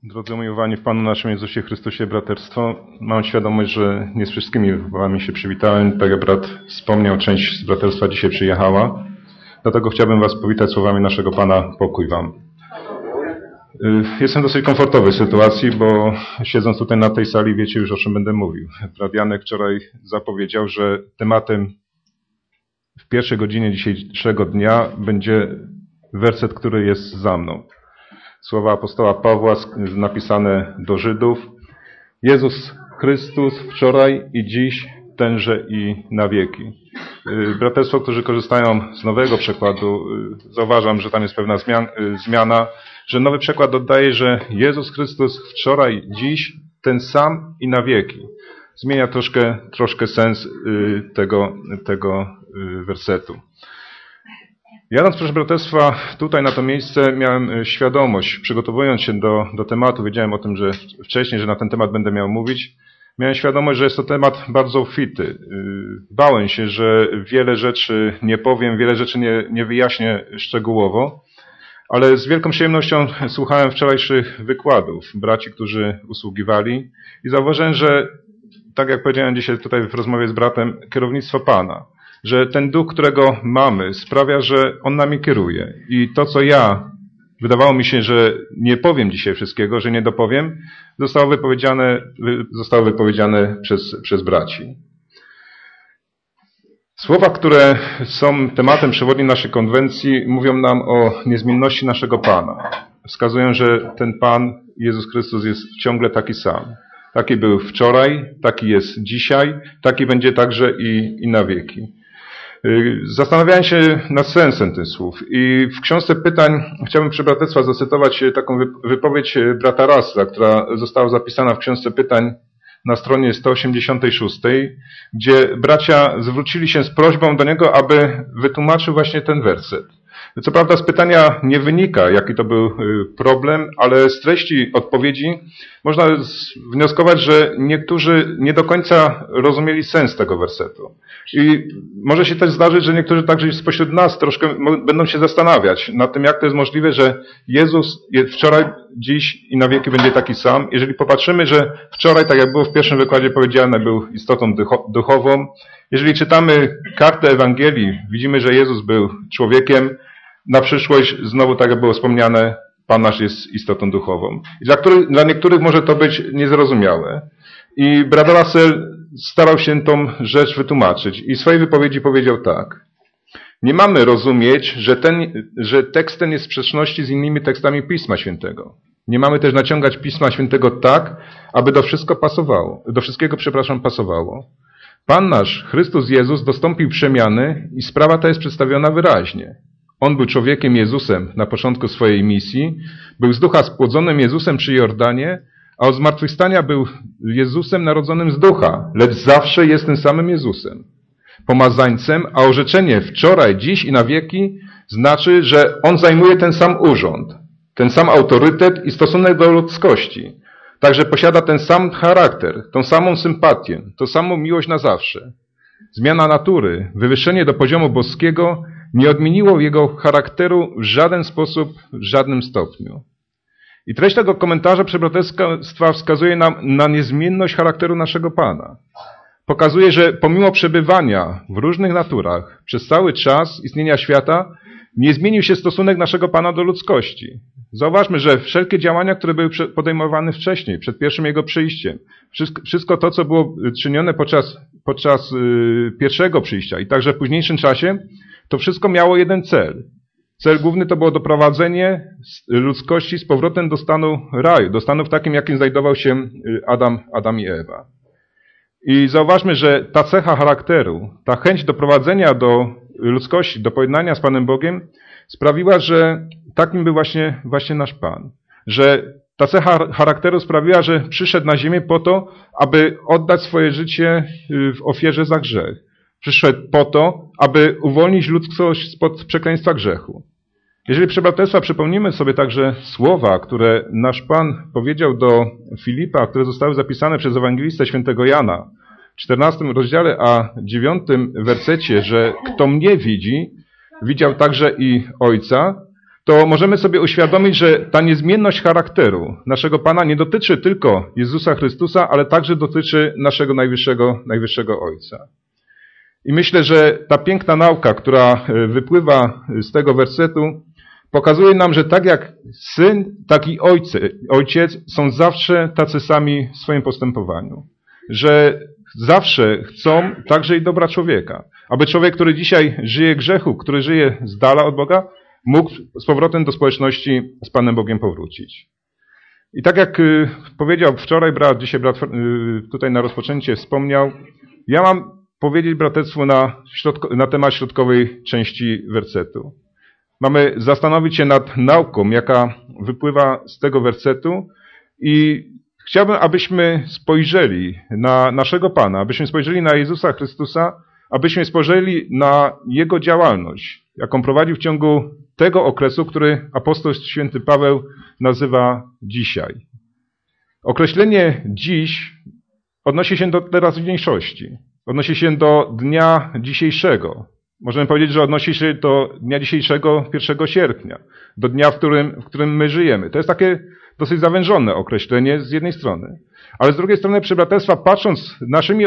Drodzy umiłowani w Panu naszym Jezusie Chrystusie, braterstwo, mam świadomość, że nie z wszystkimi wami się przywitałem. Tak jak brat wspomniał, część z braterstwa dzisiaj przyjechała. Dlatego chciałbym was powitać słowami naszego Pana: pokój wam. Jestem w dosyć komfortowej sytuacji, bo siedząc tutaj na tej sali wiecie już, o czym będę mówił. Brat Janek wczoraj zapowiedział, że tematem w pierwszej godzinie dzisiejszego dnia będzie werset, który jest za mną. Słowa apostoła Pawła napisane do Żydów. Jezus Chrystus wczoraj i dziś, tenże i na wieki. Braterstwo, którzy korzystają z nowego przekładu, zauważam, że tam jest pewna zmiana, że nowy przekład dodaje, że Jezus Chrystus wczoraj, dziś, ten sam i na wieki. Zmienia troszkę sens tego wersetu. Jadąc, proszę braterstwa, tutaj na to miejsce miałem świadomość, przygotowując się do tematu, wiedziałem o tym, że wcześniej, że na ten temat będę miał mówić, miałem świadomość, że jest to temat bardzo obfity. Bałem się, że wiele rzeczy nie powiem, wiele rzeczy nie wyjaśnię szczegółowo, ale z wielką przyjemnością słuchałem wczorajszych wykładów braci, którzy usługiwali i zauważyłem, że, tak jak powiedziałem dzisiaj tutaj w rozmowie z bratem, kierownictwo Pana, że ten duch, którego mamy, sprawia, że on nami kieruje. I to, co ja, wydawało mi się, że nie powiem dzisiaj wszystkiego, że nie dopowiem, zostało wypowiedziane przez braci. Słowa, które są tematem przewodnim naszej konwencji, mówią nam o niezmienności naszego Pana. Wskazują, że ten Pan, Jezus Chrystus, jest ciągle taki sam. Taki był wczoraj, taki jest dzisiaj, taki będzie także i na wieki. Zastanawiałem się nad sensem tych słów i w książce pytań chciałbym przy braterstwa zacytować taką wypowiedź brata Russella, która została zapisana w książce pytań na stronie 186, gdzie bracia zwrócili się z prośbą do niego, aby wytłumaczył właśnie ten werset. Co prawda z pytania nie wynika, jaki to był problem, ale z treści odpowiedzi można wnioskować, że niektórzy nie do końca rozumieli sens tego wersetu. I może się też zdarzyć, że niektórzy także spośród nas troszkę będą się zastanawiać nad tym, jak to jest możliwe, że Jezus wczoraj, dziś i na wieki będzie taki sam. Jeżeli popatrzymy, że wczoraj, tak jak było w pierwszym wykładzie powiedziane, był istotą duchową. Jeżeli czytamy kartę Ewangelii, widzimy, że Jezus był człowiekiem. Na przyszłość, znowu tak jak było wspomniane, Pan nasz jest istotą duchową. I dla niektórych może to być niezrozumiałe. I brat Russell starał się tą rzecz wytłumaczyć. I w swojej wypowiedzi powiedział tak. Nie mamy rozumieć, że tekst ten jest w sprzeczności z innymi tekstami Pisma Świętego. Nie mamy też naciągać Pisma Świętego tak, aby do wszystkiego pasowało. Pan nasz, Chrystus Jezus, dostąpił przemiany i sprawa ta jest przedstawiona wyraźnie. On był człowiekiem Jezusem na początku swojej misji, był z ducha spłodzonym Jezusem przy Jordanie, a od zmartwychwstania był Jezusem narodzonym z ducha, lecz zawsze jest tym samym Jezusem, pomazańcem, a orzeczenie wczoraj, dziś i na wieki znaczy, że On zajmuje ten sam urząd, ten sam autorytet i stosunek do ludzkości. Także posiada ten sam charakter, tą samą sympatię, tą samą miłość na zawsze. Zmiana natury, wywyższenie do poziomu boskiego nie odmieniło jego charakteru w żaden sposób, w żadnym stopniu. I treść tego komentarza przebraterstwa wskazuje nam na niezmienność charakteru naszego Pana. Pokazuje, że pomimo przebywania w różnych naturach przez cały czas istnienia świata, nie zmienił się stosunek naszego Pana do ludzkości. Zauważmy, że wszelkie działania, które były podejmowane wcześniej, przed pierwszym Jego przyjściem, wszystko to, co było czynione podczas pierwszego przyjścia i także w późniejszym czasie, to wszystko miało jeden cel. Cel główny to było doprowadzenie ludzkości z powrotem do stanu raju, do stanu w takim, jakim znajdował się Adam i Ewa. I zauważmy, że ta cecha charakteru, ta chęć doprowadzenia do ludzkości, do pojednania z Panem Bogiem sprawiła, że takim był właśnie nasz Pan. Że ta cecha charakteru sprawiła, że przyszedł na ziemię po to, aby oddać swoje życie w ofierze za grzech. Przyszedł po to, aby uwolnić ludzkość spod przekleństwa grzechu. Jeżeli przy braterstwa przypomnimy sobie także słowa, które nasz Pan powiedział do Filipa, które zostały zapisane przez ewangelistę świętego Jana w 14 rozdziale, a 9 wersecie, że kto mnie widzi, widział także i Ojca, to możemy sobie uświadomić, że ta niezmienność charakteru naszego Pana nie dotyczy tylko Jezusa Chrystusa, ale także dotyczy naszego najwyższego Ojca. I myślę, że ta piękna nauka, która wypływa z tego wersetu, pokazuje nam, że tak jak Syn, tak i Ojciec są zawsze tacy sami w swoim postępowaniu. Że zawsze chcą także i dobra człowieka. Aby człowiek, który dzisiaj żyje grzechu, który żyje z dala od Boga, mógł z powrotem do społeczności z Panem Bogiem powrócić. I tak jak powiedział wczoraj brat, dzisiaj brat tutaj na rozpoczęcie wspomniał, ja mam powiedzieć braterstwu na temat środkowej części wersetu. Mamy zastanowić się nad nauką, jaka wypływa z tego wersetu i chciałbym, abyśmy spojrzeli na naszego Pana, abyśmy spojrzeli na Jezusa Chrystusa, abyśmy spojrzeli na Jego działalność, jaką prowadził w ciągu tego okresu, który apostoł święty Paweł nazywa dzisiaj. Określenie dziś odnosi się do teraźniejszości, odnosi się do dnia dzisiejszego. Możemy powiedzieć, że odnosi się do dnia dzisiejszego, 1 sierpnia, do dnia, w którym my żyjemy. To jest takie dosyć zawężone określenie z jednej strony. Ale z drugiej strony, przy braterstwa, patrząc naszymi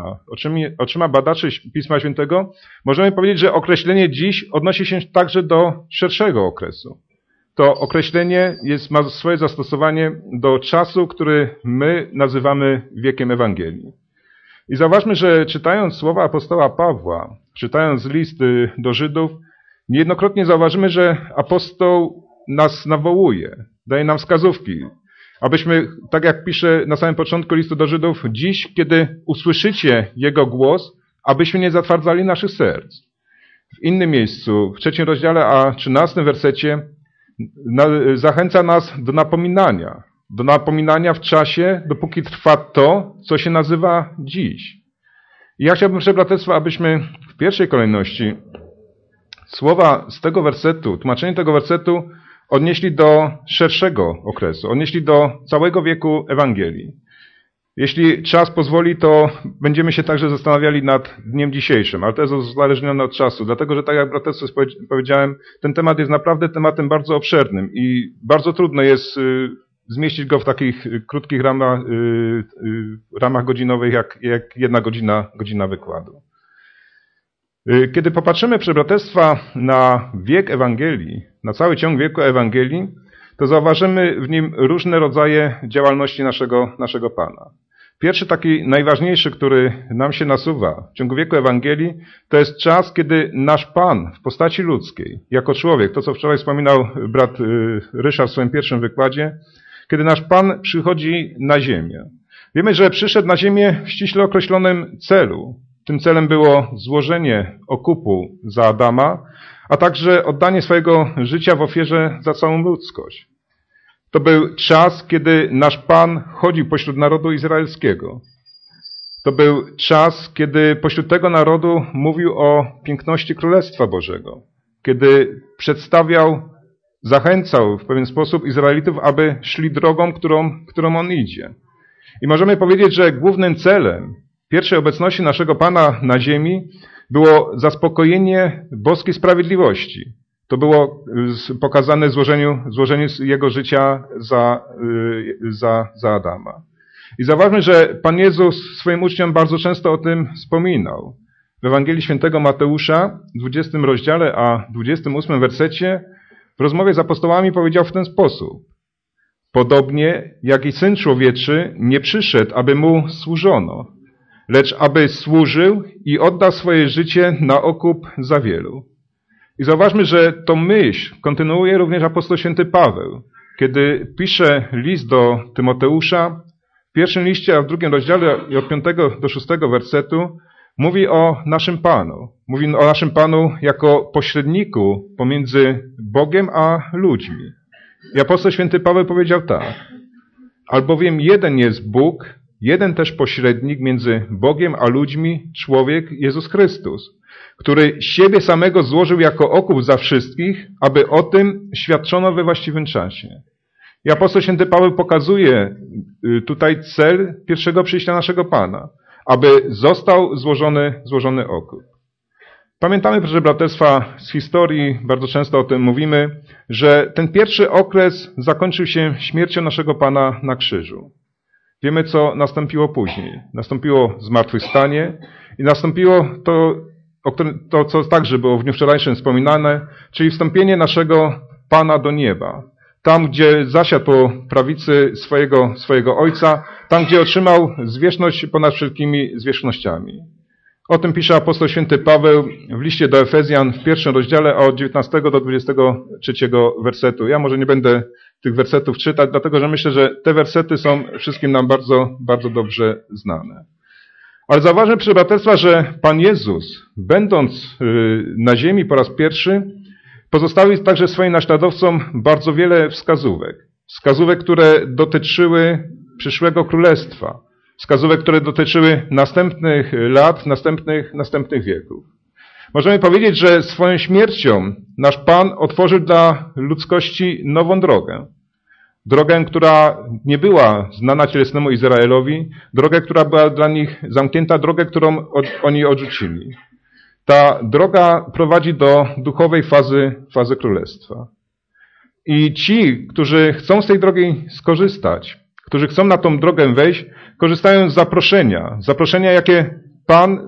oczyma badaczy Pisma Świętego, możemy powiedzieć, że określenie dziś odnosi się także do szerszego okresu. To określenie ma swoje zastosowanie do czasu, który my nazywamy wiekiem Ewangelii. I zauważmy, że czytając słowa apostoła Pawła, czytając list do Żydów, niejednokrotnie zauważymy, że apostoł nas nawołuje, daje nam wskazówki, abyśmy, tak jak pisze na samym początku listu do Żydów, dziś, kiedy usłyszycie Jego głos, abyśmy nie zatwardzali naszych serc. W innym miejscu, w 3 rozdziale, a 13 wersecie, zachęca nas do napominania w czasie, dopóki trwa to, co się nazywa dziś. I ja chciałbym, braterstwa, abyśmy w pierwszej kolejności słowa z tego wersetu, tłumaczenie tego wersetu odnieśli do szerszego okresu, odnieśli do całego wieku Ewangelii. Jeśli czas pozwoli, to będziemy się także zastanawiali nad dniem dzisiejszym, ale to jest uzależnione od czasu, dlatego że tak jak braterstwo powiedziałem, ten temat jest naprawdę tematem bardzo obszernym i bardzo trudno jest zmieścić go w takich krótkich ramach godzinowych, jak 1 godzina wykładu. Kiedy popatrzymy, proszę braterstwa, na wiek Ewangelii, na cały ciąg wieku Ewangelii, to zauważymy w nim różne rodzaje działalności naszego Pana. Pierwszy, taki najważniejszy, który nam się nasuwa w ciągu wieku Ewangelii, to jest czas, kiedy nasz Pan w postaci ludzkiej, jako człowiek, to co wczoraj wspominał brat Ryszard w swoim pierwszym wykładzie, kiedy nasz Pan przychodzi na ziemię. Wiemy, że przyszedł na ziemię w ściśle określonym celu. Tym celem było złożenie okupu za Adama, a także oddanie swojego życia w ofierze za całą ludzkość. To był czas, kiedy nasz Pan chodził pośród narodu izraelskiego. To był czas, kiedy pośród tego narodu mówił o piękności Królestwa Bożego. Kiedy zachęcał w pewien sposób Izraelitów, aby szli drogą, którą On idzie. I możemy powiedzieć, że głównym celem pierwszej obecności naszego Pana na ziemi było zaspokojenie boskiej sprawiedliwości. To było pokazane w złożeniu Jego życia za Adama. I zauważmy, że Pan Jezus swoim uczniom bardzo często o tym wspominał. W Ewangelii Świętego Mateusza, w 20 rozdziale, a 28 wersecie, w rozmowie z apostołami powiedział w ten sposób. Podobnie jak i Syn Człowieczy nie przyszedł, aby Mu służono, lecz aby służył i oddał swoje życie na okup za wielu. I zauważmy, że tą myśl kontynuuje również apostoł święty Paweł, kiedy pisze list do Tymoteusza, w pierwszym liście, a w 2 rozdziale i od 5 do 6 wersetu, mówi o naszym Panu. Mówi o naszym Panu jako pośredniku pomiędzy Bogiem a ludźmi. I apostoł święty Paweł powiedział tak. Albowiem jeden jest Bóg, jeden też pośrednik między Bogiem a ludźmi, człowiek Jezus Chrystus, który siebie samego złożył jako okup za wszystkich, aby o tym świadczono we właściwym czasie. I apostoł święty Paweł pokazuje tutaj cel pierwszego przyjścia naszego Pana, aby został złożony okup. Pamiętamy, proszę braterstwa, z historii, bardzo często o tym mówimy, że ten pierwszy okres zakończył się śmiercią naszego Pana na krzyżu. Wiemy, co nastąpiło później. Nastąpiło zmartwychwstanie i nastąpiło to, co także było w dniu wczorajszym wspominane, czyli wstąpienie naszego Pana do nieba. Tam, gdzie zasiadł po prawicy swojego Ojca, tam, gdzie otrzymał zwierzchność ponad wszelkimi zwierzchnościami. O tym pisze apostoł święty Paweł w liście do Efezjan w 1 rozdziale od 19 do 23 wersetu. Ja może nie będę tych wersetów czytać, dlatego że myślę, że te wersety są wszystkim nam bardzo, bardzo dobrze znane. Ale zauważmy, proszę braterstwa, że Pan Jezus, będąc na ziemi po raz pierwszy, pozostawił także swoim naśladowcom bardzo wiele wskazówek. Wskazówek, które dotyczyły przyszłego królestwa. Wskazówek, które dotyczyły następnych lat, następnych wieków. Możemy powiedzieć, że swoją śmiercią nasz Pan otworzył dla ludzkości nową drogę. Drogę, która nie była znana cielesnemu Izraelowi, drogę, która była dla nich zamknięta, drogę, którą oni odrzucili. Ta droga prowadzi do duchowej fazy królestwa. I ci, którzy chcą z tej drogi skorzystać, którzy chcą na tą drogę wejść, korzystają z zaproszenia, jakie Pan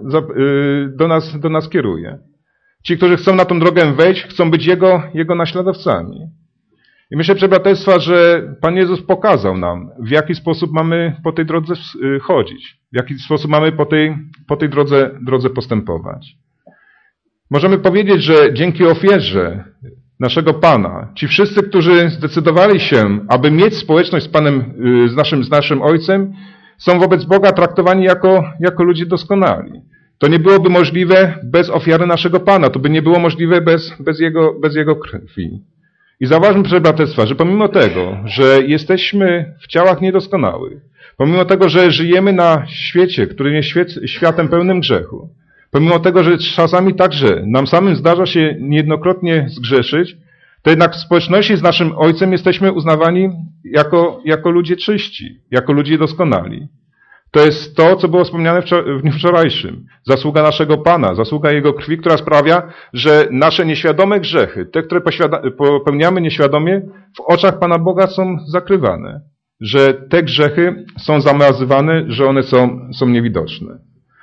do nas kieruje. Ci, którzy chcą na tą drogę wejść, chcą być Jego naśladowcami. I myślę, proszę braterstwa, że Pan Jezus pokazał nam, w jaki sposób mamy po tej drodze chodzić, w jaki sposób mamy po tej drodze postępować. Możemy powiedzieć, że dzięki ofierze naszego Pana, ci wszyscy, którzy zdecydowali się, aby mieć społeczność z Panem, z naszym Ojcem, są wobec Boga traktowani jako ludzie doskonali. To nie byłoby możliwe bez ofiary naszego Pana, to by nie było możliwe bez Jego krwi. I zauważmy, proszę braterstwa, że pomimo tego, że jesteśmy w ciałach niedoskonałych, pomimo tego, że żyjemy na świecie, który jest światem pełnym grzechu, pomimo tego, że czasami także nam samym zdarza się niejednokrotnie zgrzeszyć, to jednak w społeczności z naszym Ojcem jesteśmy uznawani jako ludzie czyści, jako ludzie doskonali. To jest to, co było wspomniane w dniu wczorajszym. Zasługa naszego Pana, zasługa Jego krwi, która sprawia, że nasze nieświadome grzechy, te, które popełniamy nieświadomie, w oczach Pana Boga są zakrywane. Że te grzechy są zamazywane, że one są niewidoczne.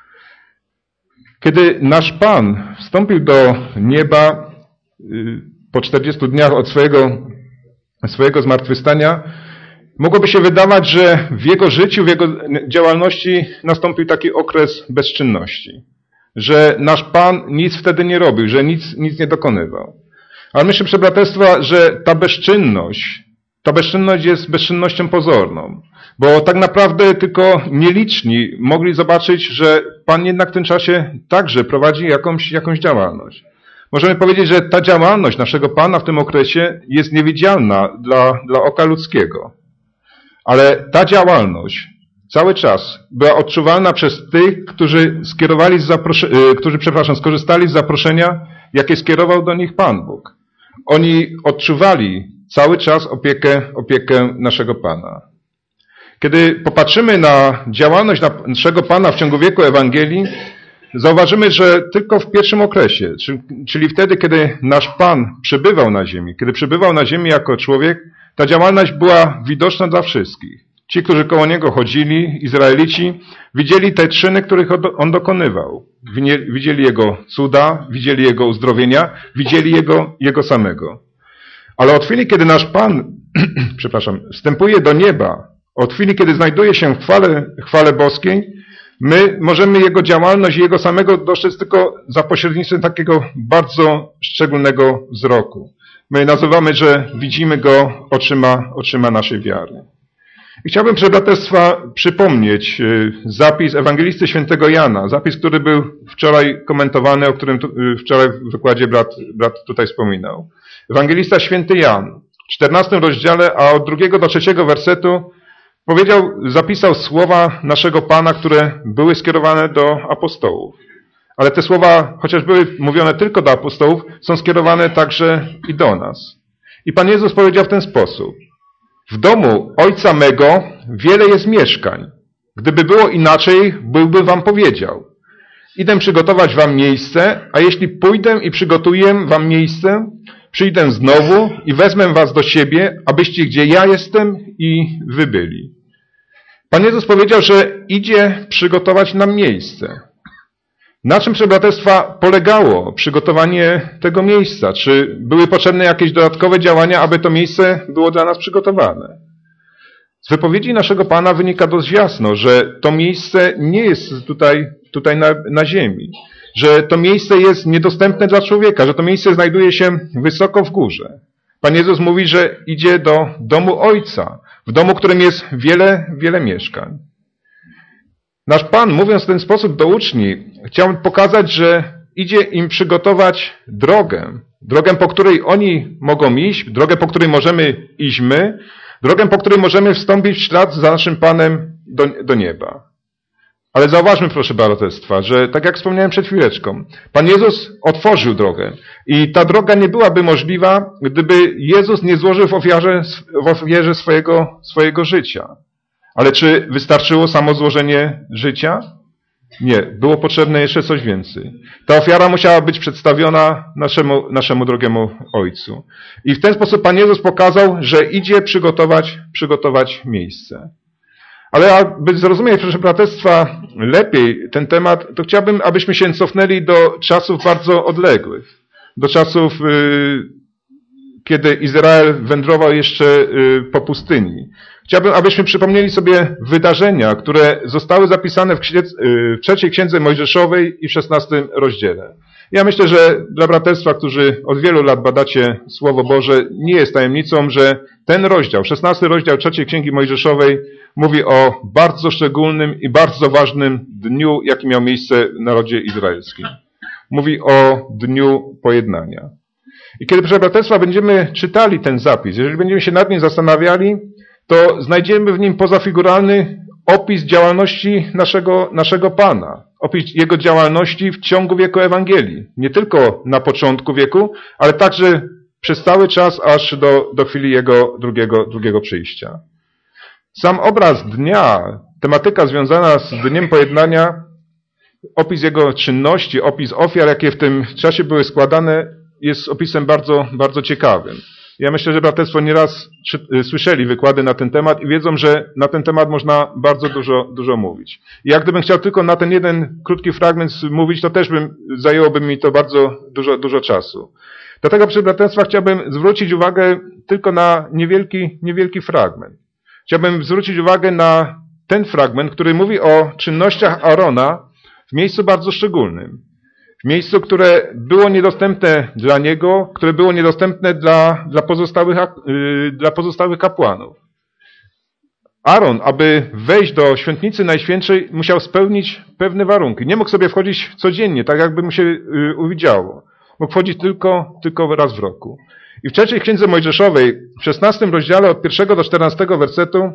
Kiedy nasz Pan wstąpił do nieba po 40 dniach od swojego zmartwychwstania, mogłoby się wydawać, że w Jego życiu, w Jego działalności nastąpił taki okres bezczynności. Że nasz Pan nic wtedy nie robił, że nic nie dokonywał. Ale myślę, proszę braterstwa, że ta bezczynność jest bezczynnością pozorną. Bo tak naprawdę tylko nieliczni mogli zobaczyć, że Pan jednak w tym czasie także prowadzi jakąś działalność. Możemy powiedzieć, że ta działalność naszego Pana w tym okresie jest niewidzialna dla oka ludzkiego. Ale ta działalność cały czas była odczuwalna przez tych, którzy skorzystali z zaproszenia, jakie skierował do nich Pan Bóg. Oni odczuwali cały czas opiekę naszego Pana. Kiedy popatrzymy na działalność naszego Pana w ciągu wieku Ewangelii, zauważymy, że tylko w pierwszym okresie, czyli wtedy, kiedy nasz Pan przybywał na ziemi, kiedy przybywał na ziemi jako człowiek, ta działalność była widoczna dla wszystkich. Ci, którzy koło Niego chodzili, Izraelici, widzieli te czyny, których On dokonywał. Widzieli Jego cuda, widzieli Jego uzdrowienia, widzieli Jego samego. Ale od chwili, kiedy nasz Pan wstępuje do nieba, od chwili, kiedy znajduje się w chwale boskiej, my możemy Jego działalność i Jego samego dostrzec tylko za pośrednictwem takiego bardzo szczególnego wzroku. My nazywamy, że widzimy Go oczyma naszej wiary. I chciałbym, proszę braterstwa, przypomnieć zapis ewangelisty świętego Jana, zapis, który był wczoraj komentowany, o którym wczoraj w wykładzie brat tutaj wspominał. Ewangelista święty Jan w 14 rozdziale, a od 2 do 3 wersetu zapisał słowa naszego Pana, które były skierowane do apostołów. Ale te słowa, chociaż były mówione tylko do apostołów, są skierowane także i do nas. I Pan Jezus powiedział w ten sposób. W domu Ojca mego wiele jest mieszkań. Gdyby było inaczej, byłby wam powiedział. idę przygotować wam miejsce, a jeśli pójdę i przygotuję wam miejsce, przyjdę znowu i wezmę was do siebie, abyście gdzie ja jestem i wy byli. Pan Jezus powiedział, że idzie przygotować nam miejsce. Na czym, proszę braterstwa, polegało przygotowanie tego miejsca? Czy były potrzebne jakieś dodatkowe działania, aby to miejsce było dla nas przygotowane? Z wypowiedzi naszego Pana wynika dość jasno, że to miejsce nie jest tutaj na ziemi, że to miejsce jest niedostępne dla człowieka, że to miejsce znajduje się wysoko w górze. Pan Jezus mówi, że idzie do domu Ojca, w domu, w którym jest wiele mieszkań. Nasz Pan, mówiąc w ten sposób do uczniów, chciał pokazać, że idzie im przygotować drogę, po której oni mogą iść, drogę, po której możemy iść my, drogę, po której możemy wstąpić w ślad za naszym Panem do nieba. Ale zauważmy, proszę braterstwa, że tak jak wspomniałem przed chwileczką, Pan Jezus otworzył drogę i ta droga nie byłaby możliwa, gdyby Jezus nie złożył w ofierze swojego życia. Ale czy wystarczyło samo złożenie życia? Nie, było potrzebne jeszcze coś więcej. Ta ofiara musiała być przedstawiona naszemu drogiemu Ojcu. I w ten sposób Pan Jezus pokazał, że idzie przygotować miejsce. Ale aby zrozumieć, proszę braterstwa, lepiej ten temat, to chciałbym, abyśmy się cofnęli do czasów bardzo odległych. Do czasów, kiedy Izrael wędrował jeszcze po pustyni. Chciałbym, abyśmy przypomnieli sobie wydarzenia, które zostały zapisane w trzeciej Księdze Mojżeszowej i w 16 rozdziale. Ja myślę, że dla braterstwa, którzy od wielu lat badacie Słowo Boże, nie jest tajemnicą, że ten rozdział, 16 rozdział trzeciej Księgi Mojżeszowej mówi o bardzo szczególnym i bardzo ważnym dniu, jaki miał miejsce w narodzie izraelskim. Mówi o dniu pojednania. I kiedy, proszę braterstwa, będziemy czytali ten zapis, jeżeli będziemy się nad nim zastanawiali, to znajdziemy w nim pozafiguralny opis działalności naszego Pana. Opis Jego działalności w ciągu wieku Ewangelii. Nie tylko na początku wieku, ale także przez cały czas, aż do chwili Jego drugiego przyjścia. Sam obraz dnia, tematyka związana z Dniem Pojednania, opis Jego czynności, opis ofiar, jakie w tym czasie były składane, jest opisem bardzo, bardzo ciekawym. Ja myślę, że braterstwo nieraz słyszeli wykłady na ten temat i wiedzą, że na ten temat można bardzo dużo mówić. I jak gdybym chciał tylko na ten jeden krótki fragment mówić, to też zajęłoby mi to bardzo dużo czasu. Dlatego, proszę braterstwa, chciałbym zwrócić uwagę tylko na niewielki fragment. Chciałbym zwrócić uwagę na ten fragment, który mówi o czynnościach Aarona w miejscu bardzo szczególnym. W miejscu, które było niedostępne dla niego, które było niedostępne dla pozostałych kapłanów. Aaron, aby wejść do Świętnicy Najświętszej, musiał spełnić pewne warunki. Nie mógł sobie wchodzić codziennie, tak jakby mu się uwidziało. Mógł wchodzić tylko raz w roku. I w trzeciej Księdze Mojżeszowej, w 16 rozdziale od 1 do 14 wersetu,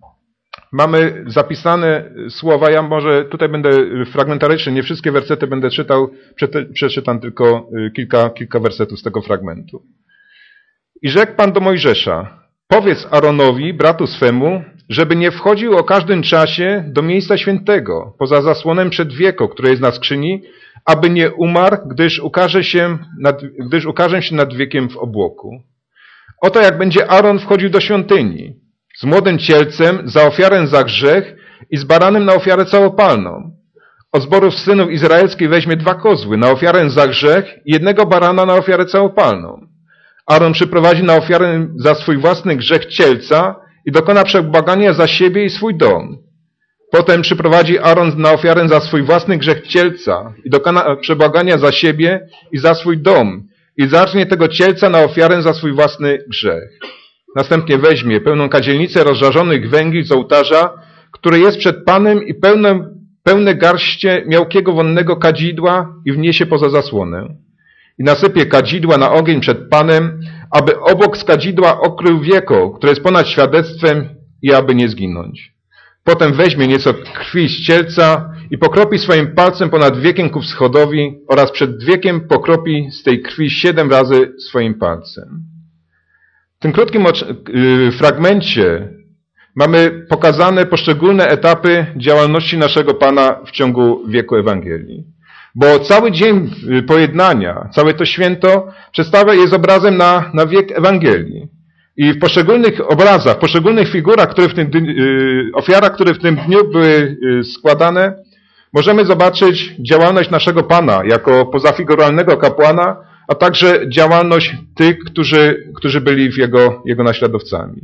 mamy zapisane słowa, ja może tutaj będę fragmentarycznie, nie wszystkie wersety będę czytał, przeczytam tylko kilka wersetów z tego fragmentu. I rzekł Pan do Mojżesza, powiedz Aaronowi, bratu swemu, żeby nie wchodził o każdym czasie do miejsca świętego, poza zasłonem przedwieko, które jest na skrzyni, aby nie umarł, gdyż ukażę się nad wiekiem w obłoku. Oto jak będzie Aaron wchodził do świątyni, z młodym cielcem za ofiarę za grzech i z baranem na ofiarę całopalną. Od zborów synów izraelskich weźmie 2 kozły na ofiarę za grzech i 1 barana na ofiarę całopalną. Aaron przyprowadzi na ofiarę za swój własny grzech cielca i dokona przebłagania za siebie i swój dom. Potem przyprowadzi Aaron na ofiarę za swój własny grzech cielca i dokona przebłagania za siebie i za swój dom i zacznie tego cielca na ofiarę za swój własny grzech. Następnie weźmie pełną kadzielnicę rozżarzonych węgli z ołtarza, które jest przed Panem i pełne garście miałkiego wonnego kadzidła i wniesie poza zasłonę. I nasypie kadzidła na ogień przed Panem, aby obok z kadzidła okrył wieko, które jest ponad świadectwem i aby nie zginąć. Potem weźmie nieco krwi z cielca i pokropi swoim palcem ponad wiekiem ku wschodowi oraz przed wiekiem pokropi z tej krwi 7 razy swoim palcem. W tym krótkim fragmencie mamy pokazane poszczególne etapy działalności naszego Pana w ciągu wieku Ewangelii. Bo cały dzień pojednania, całe to święto jest obrazem na wiek Ewangelii. I w poszczególnych obrazach, poszczególnych figurach, ofiarach, które w tym dniu były składane, możemy zobaczyć działalność naszego Pana jako pozafiguralnego kapłana, a także działalność tych, którzy byli jego naśladowcami.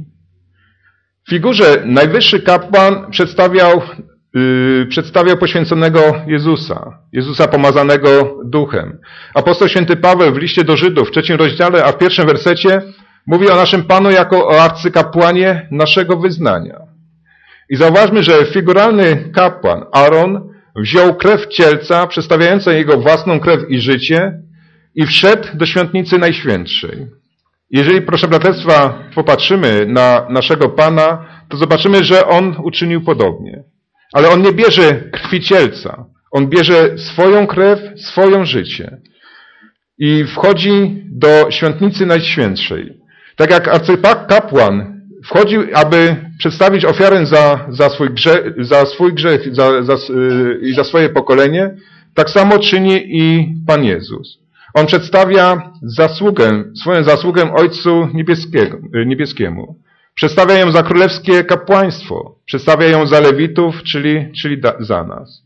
W figurze najwyższy kapłan przedstawiał poświęconego Jezusa pomazanego Duchem. Apostoł święty Paweł w liście do Żydów w 3 rozdziale, a w 1 wersecie mówi o naszym Panu jako o arcykapłanie naszego wyznania. I zauważmy, że figuralny kapłan Aaron wziął krew cielca, przedstawiającą jego własną krew i życie i wszedł do świątnicy najświętszej. Jeżeli, proszę braterstwa, popatrzymy na naszego Pana, to zobaczymy, że On uczynił podobnie. Ale On nie bierze krwi cielca. On bierze swoją krew, swoją życie. I wchodzi do świątnicy najświętszej. Tak jak arcykapłan wchodził, aby przedstawić ofiarę za swój grzech i za swoje pokolenie, tak samo czyni i Pan Jezus. On przedstawia swoją zasługę Ojcu Niebieskiemu. Przedstawia ją za królewskie kapłaństwo. Przedstawia ją za Lewitów, czyli za nas.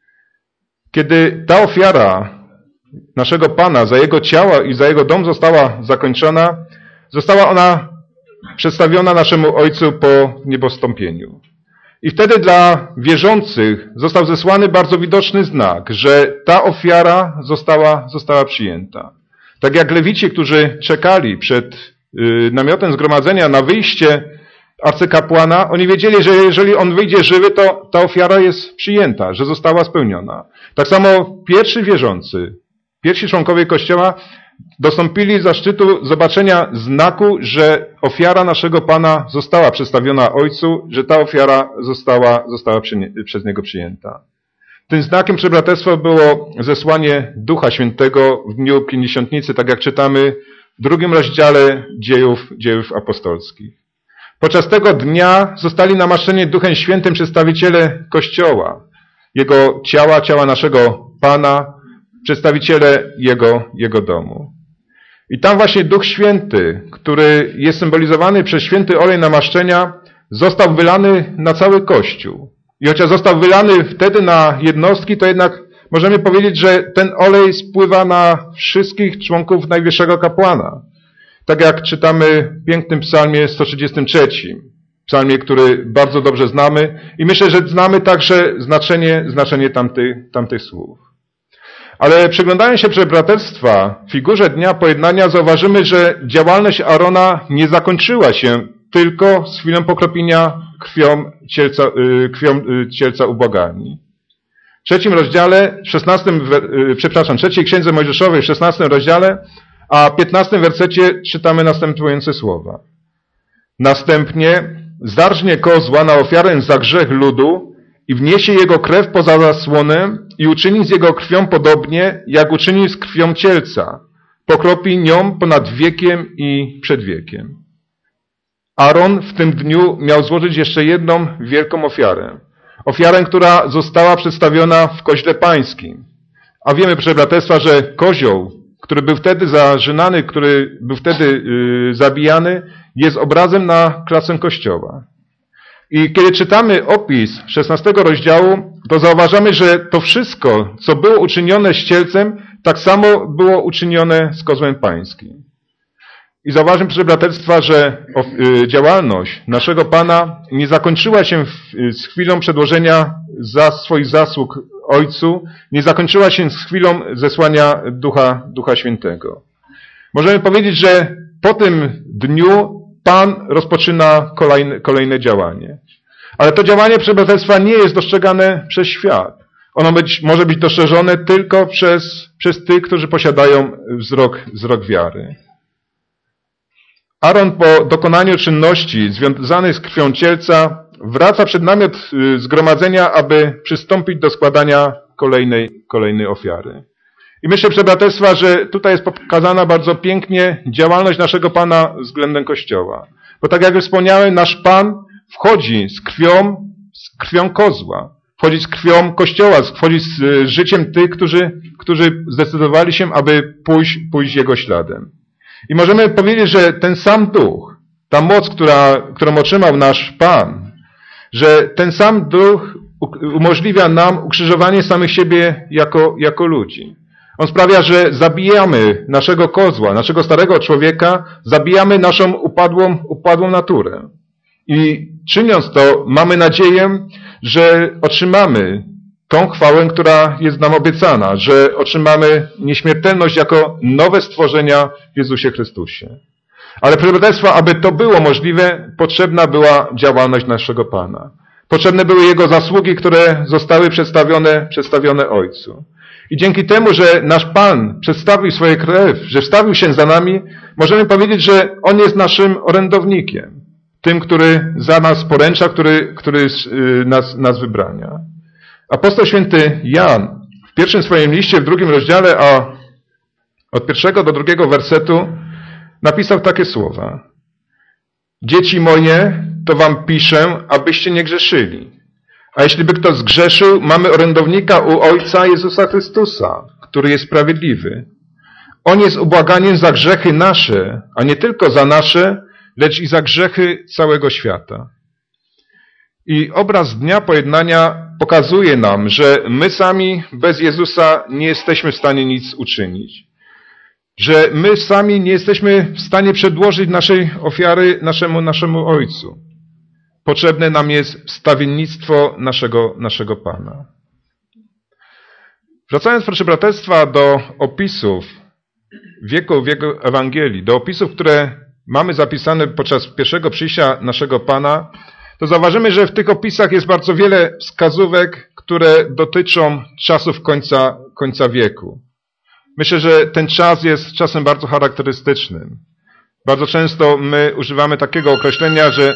Kiedy ta ofiara naszego Pana za Jego ciało i za Jego dom została zakończona, została ona przedstawiona naszemu Ojcu po niebostąpieniu. I wtedy dla wierzących został zesłany bardzo widoczny znak, że ta ofiara została przyjęta. Tak jak Lewici, którzy czekali przed namiotem zgromadzenia na wyjście arcykapłana, oni wiedzieli, że jeżeli on wyjdzie żywy, to ta ofiara jest przyjęta, że została spełniona. Tak samo pierwsi wierzący, pierwsi członkowie Kościoła dostąpili zaszczytu zobaczenia znaku, że ofiara naszego Pana została przedstawiona Ojcu, że ta ofiara została przez Niego przyjęta. Tym znakiem przebraterstwa było zesłanie Ducha Świętego w dniu Pięćdziesiątnicy, tak jak czytamy w 2 rozdziale dziejów apostolskich. Podczas tego dnia zostali namaszczeni Duchem Świętym przedstawiciele Kościoła, Jego ciała naszego Pana, przedstawiciele Jego domu. I tam właśnie Duch Święty, który jest symbolizowany przez święty olej namaszczenia, został wylany na cały Kościół. I chociaż został wylany wtedy na jednostki, to jednak możemy powiedzieć, że ten olej spływa na wszystkich członków najwyższego kapłana. Tak jak czytamy w pięknym psalmie 133, psalmie, który bardzo dobrze znamy i myślę, że znamy także znaczenie tamtych słów. Ale przyglądając się braterstwa figurze Dnia Pojednania, zauważymy, że działalność Aarona nie zakończyła się tylko z chwilą pokropienia krwią cielca ubłagalni. W 3 rozdziale, trzeciej księdze Mojżeszowej, w 16 rozdziale, a w 15 wersecie czytamy następujące słowa. Następnie zarżnie kozła na ofiarę za grzech ludu i wniesie jego krew poza zasłonę i uczyni z jego krwią podobnie, jak uczyni z krwią cielca. Pokropi nią ponad wiekiem i przed wiekiem. Aaron w tym dniu miał złożyć jeszcze jedną wielką ofiarę. Ofiarę, która została przedstawiona w koźle pańskim. A wiemy, proszę braterstwa, że kozioł, który był wtedy zarzynany, który był wtedy zabijany, jest obrazem na klasę Kościoła. I kiedy czytamy opis 16 rozdziału, to zauważamy, że to wszystko, co było uczynione z cielcem, tak samo było uczynione z kozłem pańskim. I zauważmy, proszę braterstwa, że działalność naszego Pana nie zakończyła się z chwilą przedłożenia swoich zasług Ojcu, nie zakończyła się z chwilą zesłania Ducha Świętego. Możemy powiedzieć, że po tym dniu Pan rozpoczyna kolejne działanie. Ale to działanie, proszę braterstwa, nie jest dostrzegane przez świat. Ono może być dostrzeżone tylko przez tych, którzy posiadają wzrok wiary. Aaron po dokonaniu czynności związanych z krwią cielca wraca przed namiot zgromadzenia, aby przystąpić do składania kolejnej ofiary. I myślę, proszę braterstwa, że tutaj jest pokazana bardzo pięknie działalność naszego Pana względem Kościoła. Bo tak jak już wspomniałem, nasz Pan wchodzi z krwią kozła. wchodzić z krwią Kościoła, wchodzić z życiem tych, którzy zdecydowali się, aby pójść Jego śladem. I możemy powiedzieć, że ten sam Duch, ta moc, którą otrzymał nasz Pan, że ten sam Duch umożliwia nam ukrzyżowanie samych siebie jako ludzi. On sprawia, że zabijamy naszego kozła, naszego starego człowieka, zabijamy naszą upadłą naturę. I czyniąc to, mamy nadzieję, że otrzymamy tą chwałę, która jest nam obiecana, że otrzymamy nieśmiertelność jako nowe stworzenia w Jezusie Chrystusie. Ale proszę Państwa, aby to było możliwe, potrzebna była działalność naszego Pana. Potrzebne były Jego zasługi, które zostały przedstawione Ojcu. I dzięki temu, że nasz Pan przedstawił swoją krew, że wstawił się za nami, możemy powiedzieć, że On jest naszym orędownikiem. Tym, który za nas poręcza, który nas wybrania. Apostoł święty Jan w pierwszym swoim liście, w 2 rozdziale, a od 1 do 2 wersetu napisał takie słowa. Dzieci moje, to wam piszę, abyście nie grzeszyli. A jeśli by kto zgrzeszył, mamy orędownika u Ojca Jezusa Chrystusa, który jest sprawiedliwy. On jest ubłaganiem za grzechy nasze, a nie tylko za nasze, lecz i za grzechy całego świata. I obraz dnia pojednania pokazuje nam, że my sami bez Jezusa nie jesteśmy w stanie nic uczynić. Że my sami nie jesteśmy w stanie przedłożyć naszej ofiary naszemu Ojcu. Potrzebne nam jest wstawiennictwo naszego Pana. Wracając, proszę braterstwa, do opisów wieku Ewangelii, do opisów, które mamy zapisane podczas pierwszego przyjścia naszego Pana, to zauważymy, że w tych opisach jest bardzo wiele wskazówek, które dotyczą czasów końca wieku. Myślę, że ten czas jest czasem bardzo charakterystycznym. Bardzo często my używamy takiego określenia, że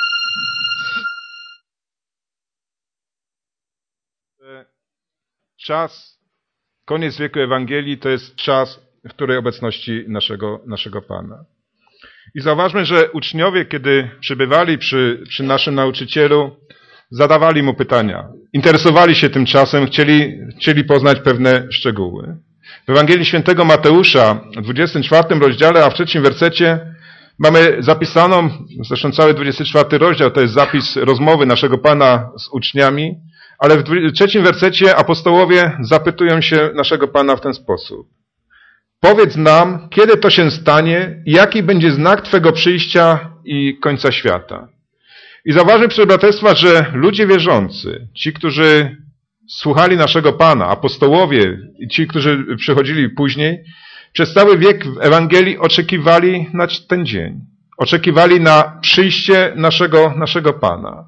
czas, koniec wieku Ewangelii to jest czas w której obecności naszego Pana. I zauważmy, że uczniowie, kiedy przybywali przy naszym nauczycielu, zadawali mu pytania. Interesowali się tym czasem, chcieli poznać pewne szczegóły. W Ewangelii Świętego Mateusza, w 24 rozdziale, a w 3 wersecie mamy zapisaną, zresztą cały 24 rozdział to jest zapis rozmowy naszego Pana z uczniami, ale w 3 wersecie apostołowie zapytują się naszego Pana w ten sposób. Powiedz nam, kiedy to się stanie i jaki będzie znak Twego przyjścia i końca świata. I zauważmy, proszę braterstwa, że ludzie wierzący, ci, którzy słuchali naszego Pana, apostołowie i ci, którzy przychodzili później, przez cały wiek w Ewangelii oczekiwali na ten dzień. Oczekiwali na przyjście naszego Pana.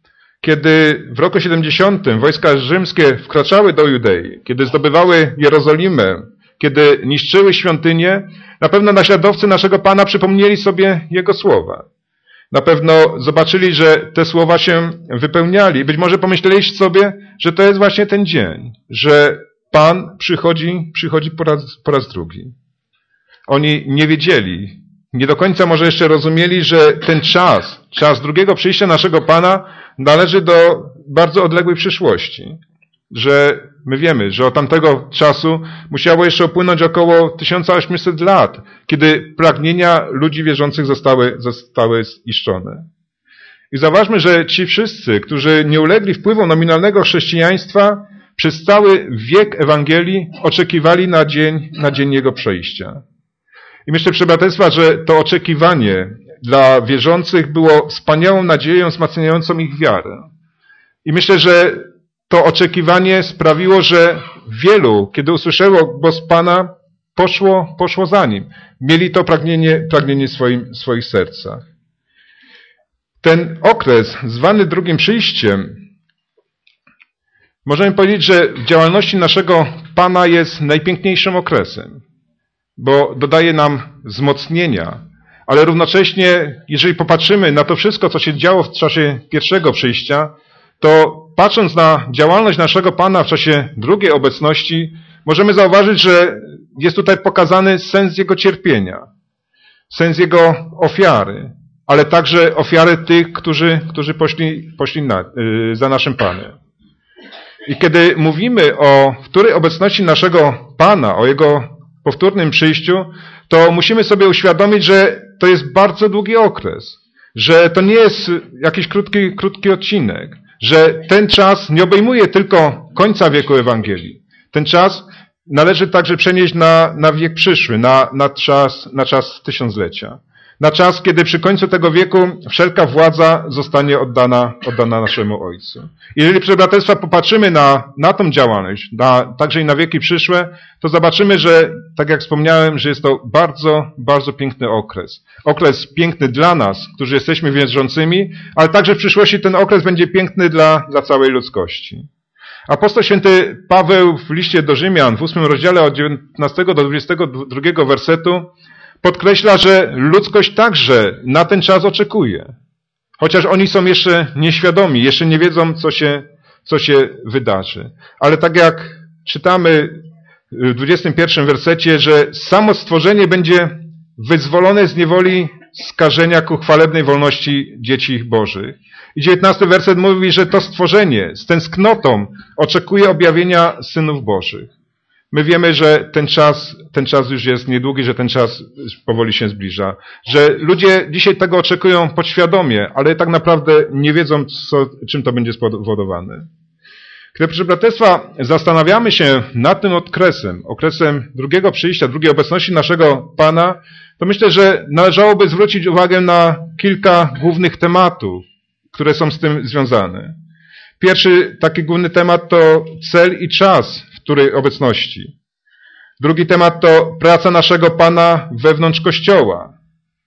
Kiedy w roku 70 wojska rzymskie wkraczały do Judei, kiedy zdobywały Jerozolimę, kiedy niszczyły świątynię, na pewno naśladowcy naszego Pana przypomnieli sobie Jego słowa. Na pewno zobaczyli, że te słowa się wypełniali. Być może pomyśleli sobie, że to jest właśnie ten dzień, że Pan przychodzi po raz drugi. Oni nie wiedzieli, nie do końca może jeszcze rozumieli, że ten czas drugiego przyjścia naszego Pana należy do bardzo odległej przyszłości. Że my wiemy, że od tamtego czasu musiało jeszcze upłynąć około 1800 lat, kiedy pragnienia ludzi wierzących zostały ziszczone. I zauważmy, że ci wszyscy, którzy nie ulegli wpływom nominalnego chrześcijaństwa, przez cały wiek Ewangelii oczekiwali na dzień Jego przejścia. I myślę, proszę braterstwa, że to oczekiwanie dla wierzących było wspaniałą nadzieją wzmacniającą ich wiarę. I myślę, że to oczekiwanie sprawiło, że wielu, kiedy usłyszało głos Pana, poszło za Nim. Mieli to pragnienie w swoich sercach. Ten okres, zwany drugim przyjściem, możemy powiedzieć, że w działalności naszego Pana jest najpiękniejszym okresem, bo dodaje nam wzmocnienia, ale równocześnie, jeżeli popatrzymy na to wszystko, co się działo w czasie pierwszego przyjścia, to patrząc na działalność naszego Pana w czasie drugiej obecności, możemy zauważyć, że jest tutaj pokazany sens Jego cierpienia, sens Jego ofiary, ale także ofiary tych, którzy poszli za naszym Panem. I kiedy mówimy o wtórej obecności naszego Pana, o Jego powtórnym przyjściu, to musimy sobie uświadomić, że to jest bardzo długi okres, że to nie jest jakiś krótki odcinek, że ten czas nie obejmuje tylko końca wieku Ewangelii. Ten czas należy także przenieść na wiek przyszły, na czas tysiąclecia. Na czas, kiedy przy końcu tego wieku wszelka władza zostanie oddana naszemu Ojcu. Jeżeli, proszę braterstwa, popatrzymy na tą działalność, także i na wieki przyszłe, to zobaczymy, że, tak jak wspomniałem, że jest to bardzo, bardzo piękny okres. Okres piękny dla nas, którzy jesteśmy wierzącymi, ale także w przyszłości ten okres będzie piękny dla całej ludzkości. Apostoł święty Paweł w liście do Rzymian w 8 rozdziale od 19 do 22 wersetu podkreśla, że ludzkość także na ten czas oczekuje. Chociaż oni są jeszcze nieświadomi, jeszcze nie wiedzą, co się wydarzy. Ale tak jak czytamy w 21 wersecie, że samo stworzenie będzie wyzwolone z niewoli skażenia ku chwalebnej wolności dzieci Bożych. I 19 werset mówi, że to stworzenie z tęsknotą oczekuje objawienia synów Bożych. My wiemy, że ten czas już jest niedługi, że ten czas powoli się zbliża. Że ludzie dzisiaj tego oczekują podświadomie, ale tak naprawdę nie wiedzą, czym to będzie spowodowane. Kiedy, proszę braterstwa, zastanawiamy się nad tym okresem drugiego przyjścia, drugiej obecności naszego Pana, to myślę, że należałoby zwrócić uwagę na kilka głównych tematów, które są z tym związane. Pierwszy taki główny temat to cel i czas wtórej obecności. Drugi temat to praca naszego Pana wewnątrz Kościoła.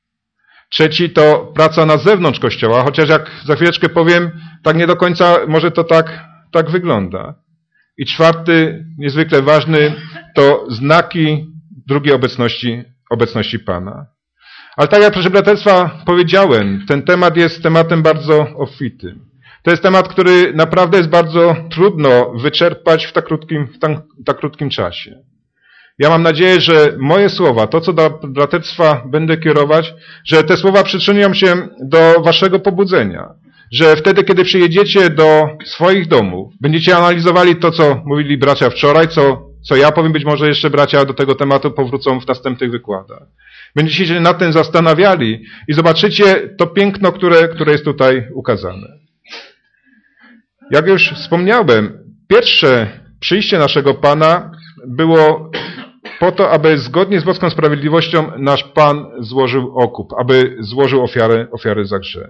Trzeci to praca na zewnątrz Kościoła, chociaż jak za chwileczkę powiem, tak nie do końca może to tak wygląda. I czwarty, niezwykle ważny, to znaki drugiej obecności Pana. Ale tak jak, proszę braterstwa, powiedziałem, ten temat jest tematem bardzo obfitym. To jest temat, który naprawdę jest bardzo trudno wyczerpać w tak krótkim czasie. Ja mam nadzieję, że moje słowa, to co do braterstwa będę kierować, że te słowa przyczynią się do waszego pobudzenia. Że wtedy, kiedy przyjedziecie do swoich domów, będziecie analizowali to, co mówili bracia wczoraj, co ja powiem, być może jeszcze bracia do tego tematu powrócą w następnych wykładach. Będziecie się nad tym zastanawiali i zobaczycie to piękno, które jest tutaj ukazane. Jak już wspomniałem, pierwsze przyjście naszego Pana było po to, aby zgodnie z boską sprawiedliwością nasz Pan złożył okup, aby złożył ofiarę za grzech.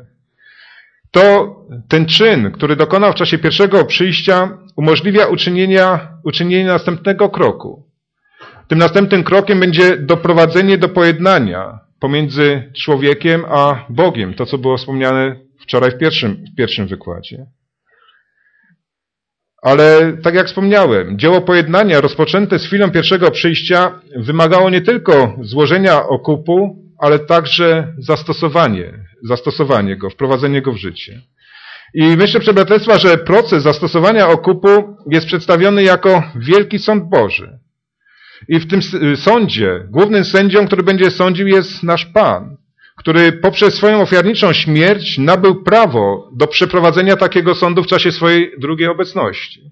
Ten czyn, który dokonał w czasie pierwszego przyjścia, umożliwia uczynienie następnego kroku. Tym następnym krokiem będzie doprowadzenie do pojednania pomiędzy człowiekiem a Bogiem, to co było wspomniane wczoraj w pierwszym wykładzie. Ale tak jak wspomniałem, dzieło pojednania rozpoczęte z chwilą pierwszego przyjścia wymagało nie tylko złożenia okupu, ale także zastosowanie go, wprowadzenie go w życie. I myślę, proszę braterstwa, że proces zastosowania okupu jest przedstawiony jako wielki sąd Boży. I w tym sądzie, głównym sędzią, który będzie sądził, jest nasz Pan, który poprzez swoją ofiarniczą śmierć nabył prawo do przeprowadzenia takiego sądu w czasie swojej drugiej obecności.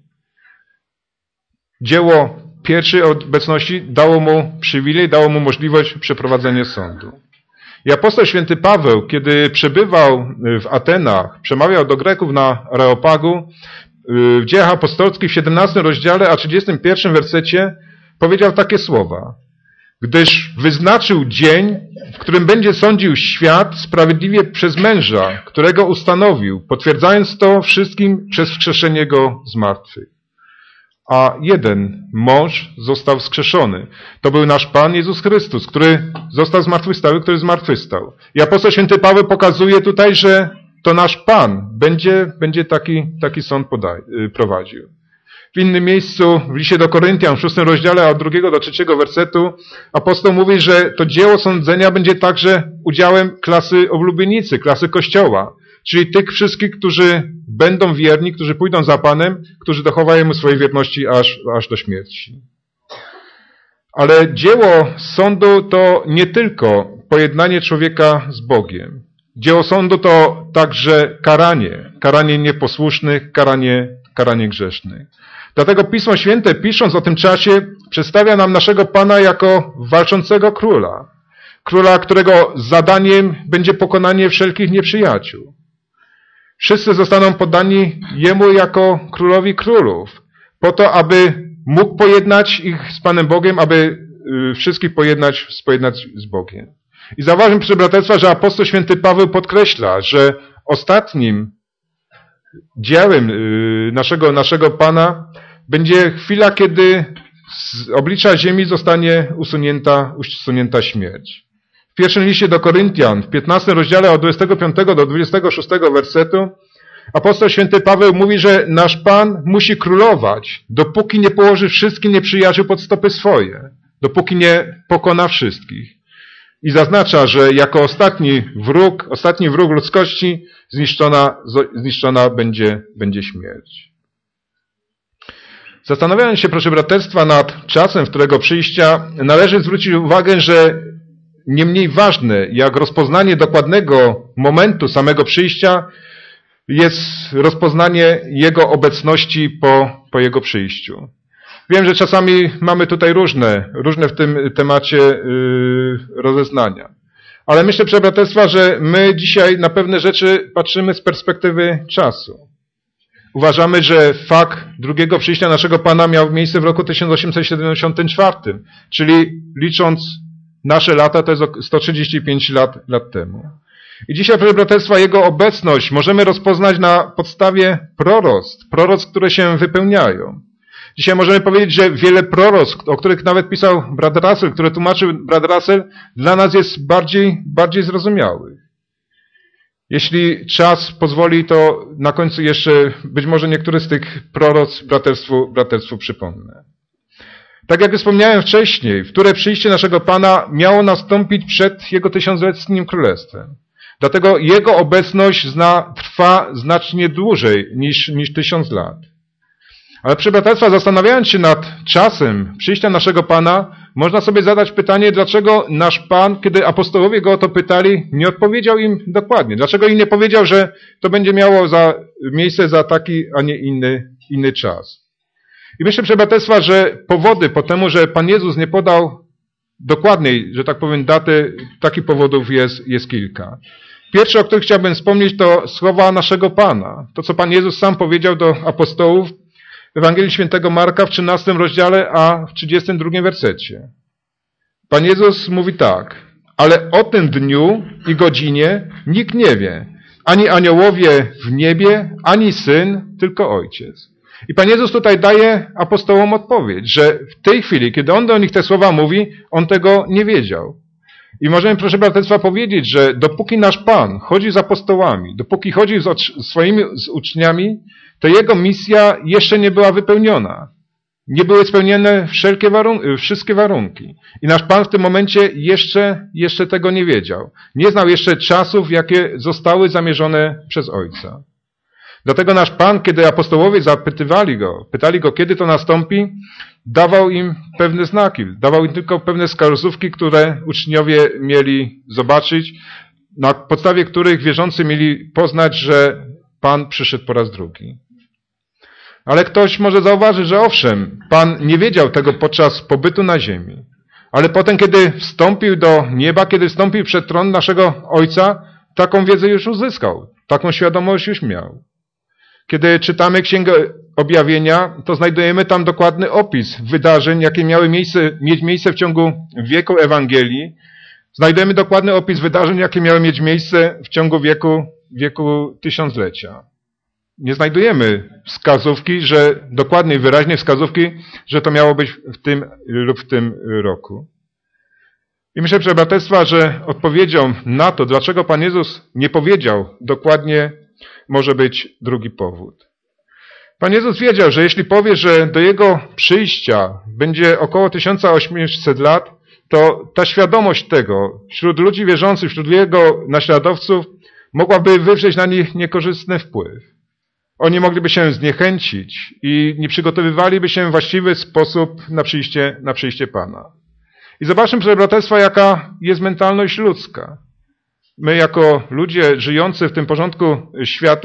Dzieło pierwszej obecności dało mu przywilej, dało mu możliwość przeprowadzenia sądu. I apostoł święty Paweł, kiedy przebywał w Atenach, przemawiał do Greków na Areopagu, w Dziejach Apostolskich w 17 rozdziale, a 31 wersecie powiedział takie słowa. Gdyż wyznaczył dzień, w którym będzie sądził świat sprawiedliwie przez męża, którego ustanowił, potwierdzając to wszystkim przez wskrzeszenie go z martwych. A jeden mąż został wskrzeszony. To był nasz Pan Jezus Chrystus, który został zmartwychwstały, który zmartwychwstał. I apostoł święty Paweł pokazuje tutaj, że to nasz Pan będzie taki sąd prowadził. W innym miejscu, w liście do Koryntian, w 6 rozdziale, od 2 do 3 wersetu, apostoł mówi, że to dzieło sądzenia będzie także udziałem klasy oblubienicy, klasy Kościoła, czyli tych wszystkich, którzy będą wierni, którzy pójdą za Panem, którzy dochowają mu swojej wierności aż do śmierci. Ale dzieło sądu to nie tylko pojednanie człowieka z Bogiem. Dzieło sądu to także karanie nieposłusznych, karanie grzesznych. Dlatego Pismo Święte, pisząc o tym czasie, przedstawia nam naszego Pana jako walczącego króla. Króla, którego zadaniem będzie pokonanie wszelkich nieprzyjaciół. Wszyscy zostaną poddani Jemu jako królowi królów, po to, aby mógł pojednać ich z Panem Bogiem, aby wszystkich pojednać z Bogiem. I zauważmy, proszę braterstwa, że apostoł święty Paweł podkreśla, że ostatnim dziełem naszego Pana będzie chwila, kiedy z oblicza ziemi zostanie usunięta śmierć. W pierwszym liście do Koryntian, w 15 rozdziale od 25 do 26 wersetu, apostoł święty Paweł mówi, że nasz Pan musi królować, dopóki nie położy wszystkich nieprzyjaciół pod stopy swoje, dopóki nie pokona wszystkich. I zaznacza, że jako ostatni wróg ludzkości zniszczona będzie śmierć. Zastanawiając się, proszę braterstwa, nad czasem, w którego przyjścia, należy zwrócić uwagę, że nie mniej ważne, jak rozpoznanie dokładnego momentu samego przyjścia, jest rozpoznanie Jego obecności po Jego przyjściu. Wiem, że czasami mamy tutaj różne w tym temacie rozeznania. Ale myślę, proszę braterstwa, że my dzisiaj na pewne rzeczy patrzymy z perspektywy czasu. Uważamy, że fakt drugiego przyjścia naszego Pana miał miejsce w roku 1874, czyli licząc nasze lata, to jest 135 lat temu. I dzisiaj, proszę braterstwa, Jego obecność możemy rozpoznać na podstawie proroctw, które się wypełniają. Dzisiaj możemy powiedzieć, że wiele proroctw, o których nawet pisał brat Russell, które tłumaczył brat Russell, dla nas jest bardziej zrozumiałych. Jeśli czas pozwoli, to na końcu jeszcze być może niektóre z tych proroctw braterstwu przypomnę. Tak jak wspomniałem wcześniej, które przyjście naszego Pana miało nastąpić przed Jego tysiącletnim królestwem. Dlatego Jego obecność trwa znacznie dłużej niż 1000 lat. Ale proszę braterstwa, zastanawiając się nad czasem przyjścia naszego Pana, można sobie zadać pytanie, dlaczego nasz Pan, kiedy apostołowie Go o to pytali, nie odpowiedział im dokładnie. Dlaczego im nie powiedział, że to będzie miało miejsce za taki, a nie inny czas. I myślę, proszę braterstwa, że powody po temu, że Pan Jezus nie podał dokładnej, że tak powiem, daty, takich powodów jest kilka. Pierwszy, o którym chciałbym wspomnieć, to słowa naszego Pana. To, co Pan Jezus sam powiedział do apostołów w Ewangelii Świętego Marka w 13 rozdziale, a w 32 wersecie. Pan Jezus mówi tak: ale o tym dniu i godzinie nikt nie wie, ani aniołowie w niebie, ani Syn, tylko Ojciec. I Pan Jezus tutaj daje apostołom odpowiedź, że w tej chwili, kiedy On do nich te słowa mówi, On tego nie wiedział. I możemy, proszę braterstwa, powiedzieć, że dopóki nasz Pan chodzi z apostołami, dopóki chodzi z uczniami, to Jego misja jeszcze nie była wypełniona. Nie były spełnione wszystkie warunki. I nasz Pan w tym momencie jeszcze tego nie wiedział. Nie znał jeszcze czasów, jakie zostały zamierzone przez Ojca. Dlatego nasz Pan, kiedy apostołowie pytali Go, kiedy to nastąpi, dawał im pewne znaki, dawał im tylko pewne wskazówki, które uczniowie mieli zobaczyć, na podstawie których wierzący mieli poznać, że Pan przyszedł po raz drugi. Ale ktoś może zauważyć, że owszem, Pan nie wiedział tego podczas pobytu na ziemi, ale potem, kiedy wstąpił do nieba, kiedy wstąpił przed tron naszego Ojca, taką wiedzę już uzyskał, taką świadomość już miał. Kiedy czytamy Księgę Objawienia, to znajdujemy tam dokładny opis wydarzeń, jakie miały mieć miejsce w ciągu wieku Ewangelii. Znajdujemy dokładny opis wydarzeń, jakie miały mieć miejsce w ciągu wieku tysiąclecia. Nie znajdujemy wskazówki, dokładnej, wyraźnej wskazówki, że to miało być w tym lub w tym roku. I myślę, proszę braterstwa, że odpowiedzią na to, dlaczego Pan Jezus nie powiedział dokładnie, może być drugi powód. Pan Jezus wiedział, że jeśli powie, że do Jego przyjścia będzie około 1800 lat, to ta świadomość tego wśród ludzi wierzących, wśród Jego naśladowców mogłaby wywrzeć na nich niekorzystny wpływ. Oni mogliby się zniechęcić i nie przygotowywaliby się w właściwy sposób na przyjście Pana. I zobaczmy, proszę braterstwa, jaka jest mentalność ludzka. My jako ludzie żyjący w tym porządku świata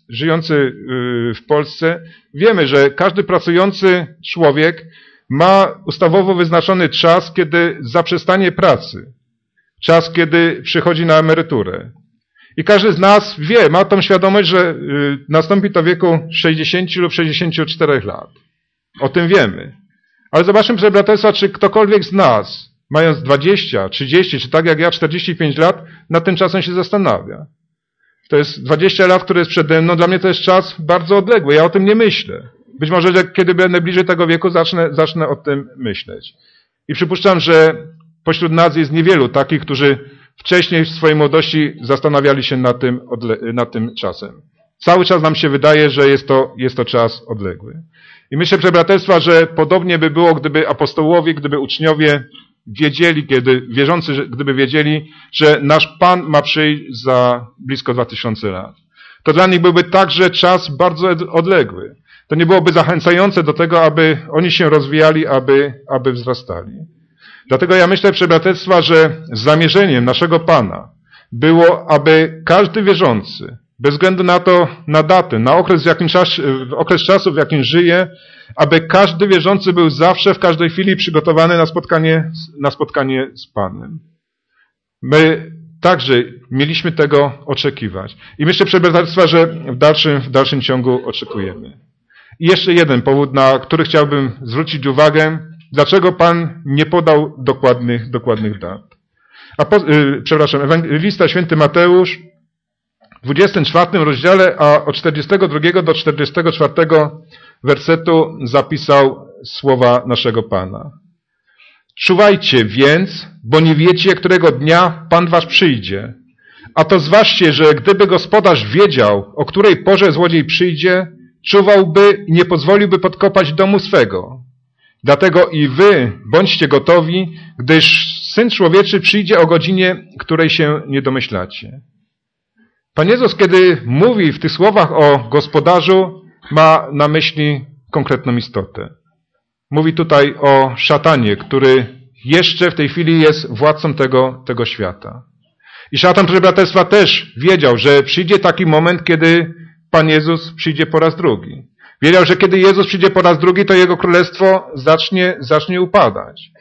żyjący w Polsce wiemy, że każdy pracujący człowiek ma ustawowo wyznaczony czas, kiedy zaprzestanie pracy. Czas, kiedy przychodzi na emeryturę. I każdy z nas wie, ma tą świadomość, że nastąpi to w wieku 60 lub 64 lat. O tym wiemy. Ale zobaczmy, proszę braterstwa, czy ktokolwiek z nas, mając 20, 30, czy tak jak ja, 45 lat, nad tym czasem się zastanawia. To jest 20 lat, które jest przede mną. Dla mnie to jest czas bardzo odległy. Ja o tym nie myślę. Być może, że kiedy będę bliżej tego wieku, zacznę o tym myśleć. I przypuszczam, że pośród nas jest niewielu takich, którzy wcześniej w swojej młodości zastanawiali się nad tym czasem. Cały czas nam się wydaje, że jest to czas odległy. I myślę, proszę braterstwa, że podobnie by było, gdyby apostołowie, gdyby uczniowie wiedzieli, gdyby wiedzieli, że nasz Pan ma przyjść za blisko 2000 lat. To dla nich byłby także czas bardzo odległy. To nie byłoby zachęcające do tego, aby oni się rozwijali, aby wzrastali. Dlatego ja myślę, proszę braterstwa, że zamierzeniem naszego Pana było, aby każdy wierzący, bez względu na datę, na okres czasu, w jakim żyje, aby każdy wierzący był zawsze, w każdej chwili przygotowany na spotkanie z Panem. My także mieliśmy tego oczekiwać. I myślę, proszę braterstwa, że w dalszym ciągu oczekujemy. I jeszcze jeden powód, na który chciałbym zwrócić uwagę, dlaczego Pan nie podał dokładnych dat. Ewangelista święty Mateusz w 24 rozdziale, a od 42 do 44 wersetu zapisał słowa naszego Pana. Czuwajcie więc, bo nie wiecie, którego dnia Pan wasz przyjdzie. A to zważcie, że gdyby gospodarz wiedział, o której porze złodziej przyjdzie, czuwałby i nie pozwoliłby podkopać domu swego. Dlatego i wy bądźcie gotowi, gdyż Syn Człowieczy przyjdzie o godzinie, której się nie domyślacie. Pan Jezus, kiedy mówi w tych słowach o gospodarzu, ma na myśli konkretną istotę. Mówi tutaj o szatanie, który jeszcze w tej chwili jest władcą tego świata. I szatan, proszę braterstwa, też wiedział, że przyjdzie taki moment, kiedy Pan Jezus przyjdzie po raz drugi. Wiedział, że kiedy Jezus przyjdzie po raz drugi, to Jego królestwo zacznie upadać.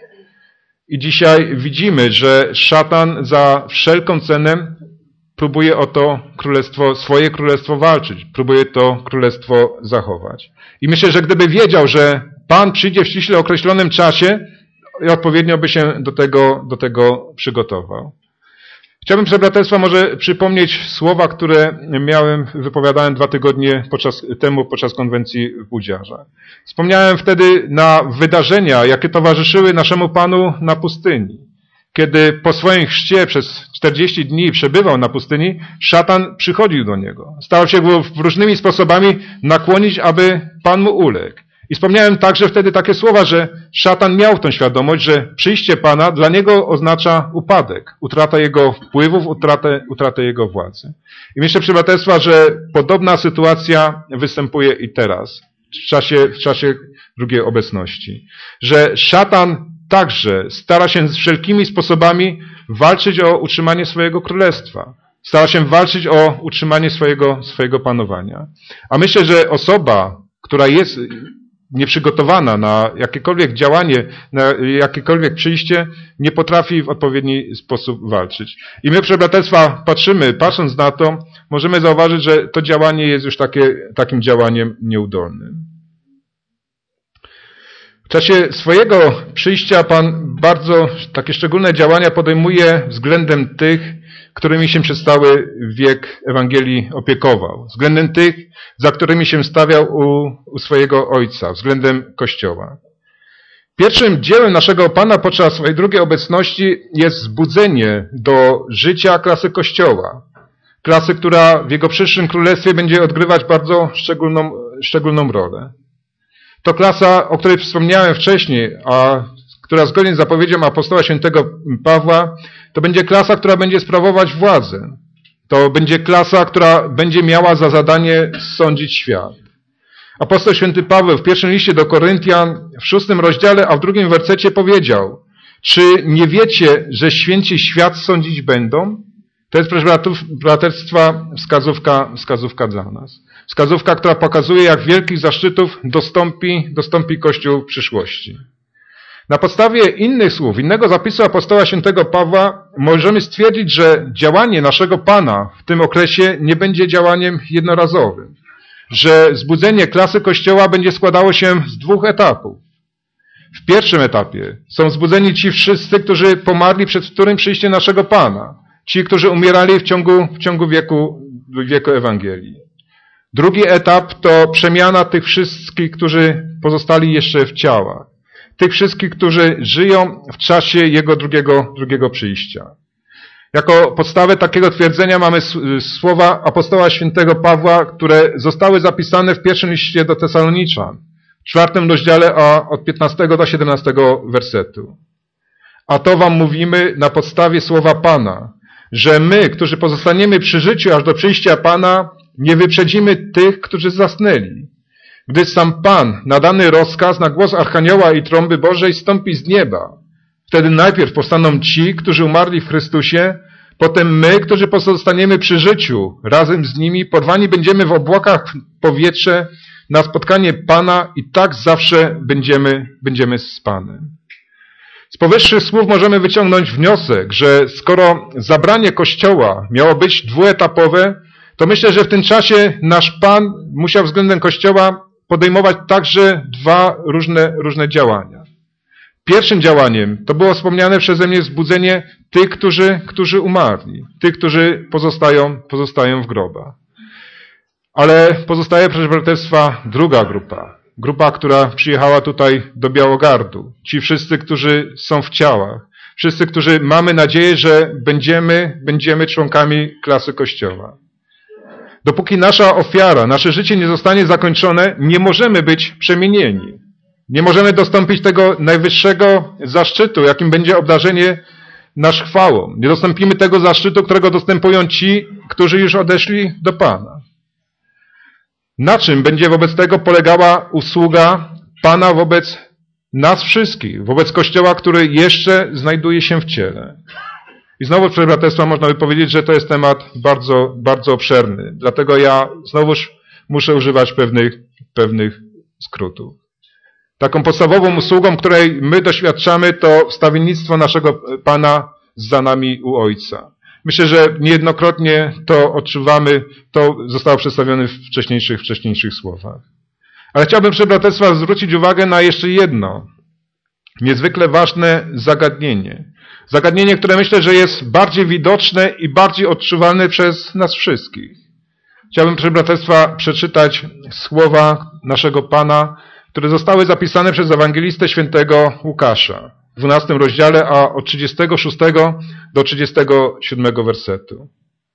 I dzisiaj widzimy, że szatan za wszelką cenę próbuje o to swoje królestwo walczyć. Próbuje to królestwo zachować. I myślę, że gdyby wiedział, że Pan przyjdzie w ściśle określonym czasie, odpowiednio by się do tego przygotował. Chciałbym, proszę braterstwa, może przypomnieć słowa, które wypowiadałem 2 tygodnie temu podczas konwencji w Budziarzach. Wspomniałem wtedy na wydarzenia, jakie towarzyszyły naszemu Panu na pustyni. Kiedy po swoim chrzcie przez 40 dni przebywał na pustyni, szatan przychodził do niego. Starał się go różnymi sposobami nakłonić, aby Pan mu uległ. I wspomniałem także wtedy takie słowa, że szatan miał tą świadomość, że przyjście Pana dla niego oznacza upadek, utratę jego wpływów, utratę jego władzy. I myślę, proszę braterstwa, że podobna sytuacja występuje i teraz, w czasie drugiej obecności. Że szatan także stara się wszelkimi sposobami walczyć o utrzymanie swojego królestwa. Stara się walczyć o utrzymanie swojego panowania. A myślę, że osoba, która jest nieprzygotowana na jakiekolwiek działanie, na jakiekolwiek przyjście, nie potrafi w odpowiedni sposób walczyć. I my, proszę braterstwa, patrząc na to, możemy zauważyć, że to działanie jest już takim działaniem nieudolnym. W czasie swojego przyjścia Pan bardzo takie szczególne działania podejmuje względem tych, którymi się przez cały wiek Ewangelii opiekował. Względem tych, za którymi się stawiał u swojego Ojca, względem Kościoła. Pierwszym dziełem naszego Pana podczas swojej drugiej obecności jest wzbudzenie do życia klasy Kościoła. Klasy, która w Jego przyszłym królestwie będzie odgrywać bardzo szczególną rolę. To klasa, o której wspomniałem wcześniej, a która zgodnie z zapowiedzią apostoła świętego Pawła, to będzie klasa, która będzie sprawować władzę. To będzie klasa, która będzie miała za zadanie sądzić świat. Apostoł święty Paweł w pierwszym liście do Koryntian w 6 rozdziale, a w 2 wersecie powiedział: czy nie wiecie, że święci świat sądzić będą? To jest, proszę braterstwa, wskazówka dla nas. Wskazówka, która pokazuje, jak wielkich zaszczytów dostąpi Kościół w przyszłości. Na podstawie innych słów, innego zapisu apostoła świętego Pawła możemy stwierdzić, że działanie naszego Pana w tym okresie nie będzie działaniem jednorazowym. Że zbudzenie klasy Kościoła będzie składało się z 2 etapów. W pierwszym etapie są zbudzeni ci wszyscy, którzy pomarli przed wtórnym przyjściem naszego Pana. Ci, którzy umierali w ciągu wieku Ewangelii. Drugi etap to przemiana tych wszystkich, którzy pozostali jeszcze w ciałach. Tych wszystkich, którzy żyją w czasie Jego drugiego przyjścia. Jako podstawę takiego twierdzenia mamy słowa apostoła świętego Pawła, które zostały zapisane w pierwszym liście do Tesaloniczan, w 4 rozdziale, a od 15 do 17 wersetu. A to wam mówimy na podstawie słowa Pana, że my, którzy pozostaniemy przy życiu aż do przyjścia Pana, nie wyprzedzimy tych, którzy zasnęli. Gdy sam Pan, nadany rozkaz na głos Archanioła i trąby Bożej stąpi z nieba. Wtedy najpierw powstaną ci, którzy umarli w Chrystusie, potem my, którzy pozostaniemy przy życiu, razem z nimi porwani będziemy w obłokach w powietrze na spotkanie Pana i tak zawsze będziemy z Panem. Z powyższych słów możemy wyciągnąć wniosek, że skoro zabranie Kościoła miało być dwuetapowe, to myślę, że w tym czasie nasz Pan musiał względem Kościoła podejmować także 2 różne działania. Pierwszym działaniem to było wspomniane przeze mnie wzbudzenie tych, którzy umarli, tych, którzy pozostają w grobach. Ale pozostaje, proszę braterstwa, druga grupa. Grupa, która przyjechała tutaj do Białogardu. Ci wszyscy, którzy są w ciałach. Wszyscy, którzy mamy nadzieję, że będziemy członkami klasy Kościoła. Dopóki nasza ofiara, nasze życie nie zostanie zakończone, nie możemy być przemienieni. Nie możemy dostąpić tego najwyższego zaszczytu, jakim będzie obdarzenie nasz chwałą. Nie dostąpimy tego zaszczytu, którego dostępują ci, którzy już odeszli do Pana. Na czym będzie wobec tego polegała usługa Pana wobec nas wszystkich, wobec Kościoła, który jeszcze znajduje się w ciele? I znowu, proszę braterstwa, można by powiedzieć, że to jest temat bardzo, bardzo obszerny. Dlatego ja znowuż muszę używać pewnych skrótów. Taką podstawową usługą, której my doświadczamy, to wstawiennictwo naszego Pana za nami u Ojca. Myślę, że niejednokrotnie to odczuwamy, to zostało przedstawione w wcześniejszych słowach. Ale chciałbym, proszę braterstwa, zwrócić uwagę na jeszcze jedno niezwykle ważne zagadnienie. Zagadnienie, które myślę, że jest bardziej widoczne i bardziej odczuwalne przez nas wszystkich. Chciałbym, proszę braterstwa, przeczytać słowa naszego Pana, które zostały zapisane przez ewangelistę świętego Łukasza w 12 rozdziale, a od 36 do 37 wersetu.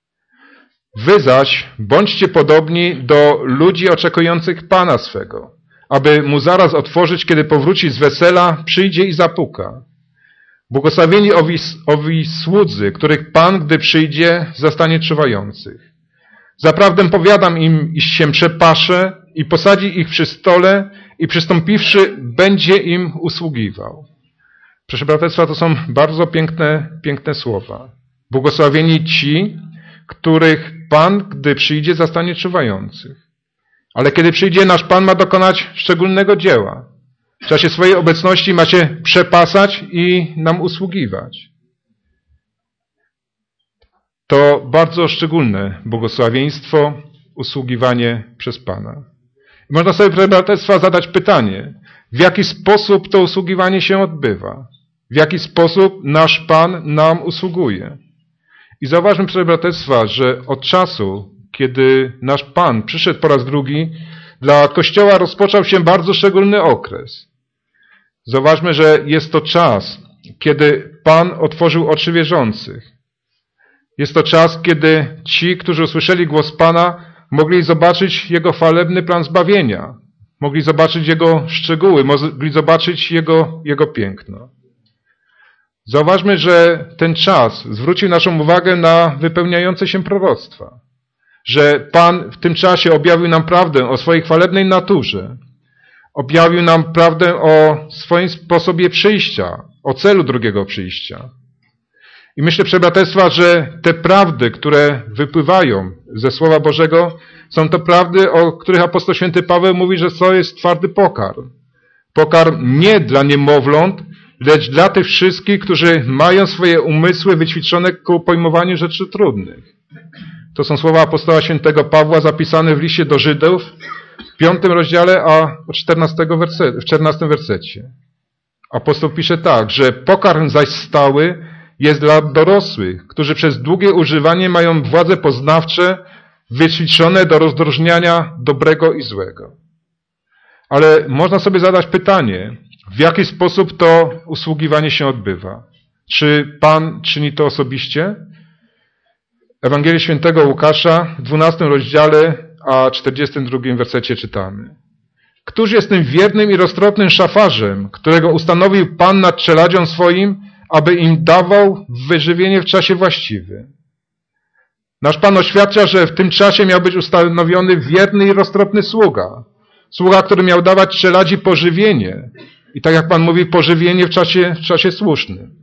Wy zaś bądźcie podobni do ludzi oczekujących Pana swego, aby mu zaraz otworzyć, kiedy powróci z wesela, przyjdzie i zapuka. Błogosławieni owi słudzy, których Pan, gdy przyjdzie, zastanie czuwających. Zaprawdę powiadam im, iż się przepasze i posadzi ich przy stole i przystąpiwszy, będzie im usługiwał. Proszę braterstwa, to są bardzo piękne słowa. Błogosławieni ci, których Pan, gdy przyjdzie, zastanie czuwających. Ale kiedy przyjdzie, nasz Pan ma dokonać szczególnego dzieła. W czasie swojej obecności ma się przepasać i nam usługiwać. To bardzo szczególne błogosławieństwo, usługiwanie przez Pana. I można sobie, proszę braterstwa, zadać pytanie, w jaki sposób to usługiwanie się odbywa? W jaki sposób nasz Pan nam usługuje? I zauważmy, proszę braterstwa, że od czasu, kiedy nasz Pan przyszedł po raz drugi, dla Kościoła rozpoczął się bardzo szczególny okres. Zauważmy, że jest to czas, kiedy Pan otworzył oczy wierzących. Jest to czas, kiedy ci, którzy usłyszeli głos Pana, mogli zobaczyć Jego chwalebny plan zbawienia. Mogli zobaczyć Jego szczegóły, mogli zobaczyć Jego piękno. Zauważmy, że ten czas zwrócił naszą uwagę na wypełniające się proroctwa. Że Pan w tym czasie objawił nam prawdę o swojej chwalebnej naturze. Objawił nam prawdę o swoim sposobie przyjścia, o celu drugiego przyjścia. I myślę, proszę braterstwa, że te prawdy, które wypływają ze Słowa Bożego, są to prawdy, o których apostoł święty Paweł mówi, że to jest twardy pokarm. Pokarm nie dla niemowląt, lecz dla tych wszystkich, którzy mają swoje umysły wyćwiczone ku pojmowaniu rzeczy trudnych. To są słowa apostoła świętego Pawła zapisane w liście do Żydów w 5 rozdziale, a w 14 wersecie. Apostoł pisze tak, że pokarm zaś stały jest dla dorosłych, którzy przez długie używanie mają władze poznawcze wyćwiczone do rozróżniania dobrego i złego. Ale można sobie zadać pytanie, w jaki sposób to usługiwanie się odbywa? Czy Pan czyni to osobiście? Ewangelii świętego Łukasza w 12 rozdziale, a 42 wersecie czytamy. Któż jest tym wiernym i roztropnym szafarzem, którego ustanowił Pan nad czeladzią swoim, aby im dawał wyżywienie w czasie właściwym? Nasz Pan oświadcza, że w tym czasie miał być ustanowiony wierny i roztropny sługa. Sługa, który miał dawać czeladzi pożywienie. I tak jak Pan mówi, pożywienie w czasie słusznym.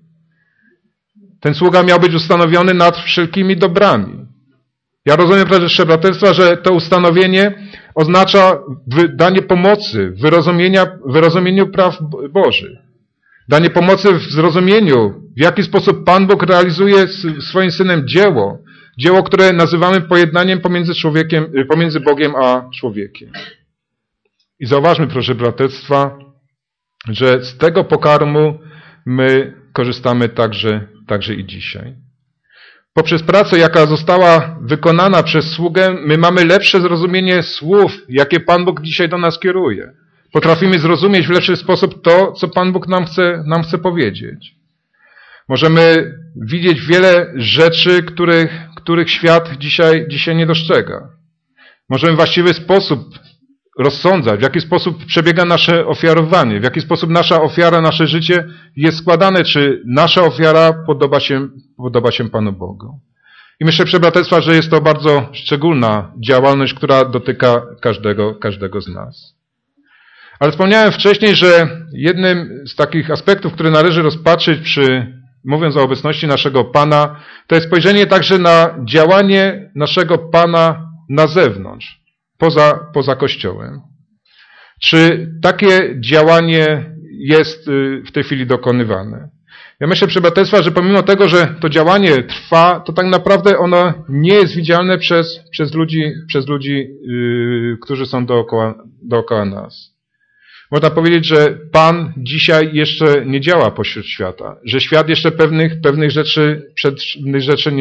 Ten sługa miał być ustanowiony nad wszelkimi dobrami. Ja rozumiem, proszę braterstwa, że to ustanowienie oznacza danie pomocy w wyrozumieniu praw Bożych. Danie pomocy w zrozumieniu, w jaki sposób Pan Bóg realizuje swoim Synem dzieło, które nazywamy pojednaniem pomiędzy Bogiem a człowiekiem. I zauważmy, proszę braterstwa, że z tego pokarmu my korzystamy także i dzisiaj. Poprzez pracę, jaka została wykonana przez sługę, my mamy lepsze zrozumienie słów, jakie Pan Bóg dzisiaj do nas kieruje. Potrafimy zrozumieć w lepszy sposób to, co Pan Bóg nam chce powiedzieć. Możemy widzieć wiele rzeczy, których świat dzisiaj nie dostrzega. Możemy w właściwy sposób rozsądzać, w jaki sposób przebiega nasze ofiarowanie, w jaki sposób nasza ofiara, nasze życie jest składane, czy nasza ofiara podoba się Panu Bogu. I myślę, proszę braterstwa, że jest to bardzo szczególna działalność, która dotyka każdego z nas. Ale wspomniałem wcześniej, że jednym z takich aspektów, które należy rozpatrzyć mówiąc o obecności naszego Pana, to jest spojrzenie także na działanie naszego Pana na zewnątrz, poza Kościołem. Czy takie działanie jest w tej chwili dokonywane? Ja myślę, proszę braterstwa, że pomimo tego, że to działanie trwa, to tak naprawdę ono nie jest widzialne przez ludzi, którzy są dookoła nas. Można powiedzieć, że Pan dzisiaj jeszcze nie działa pośród świata, że świat jeszcze pewnych rzeczy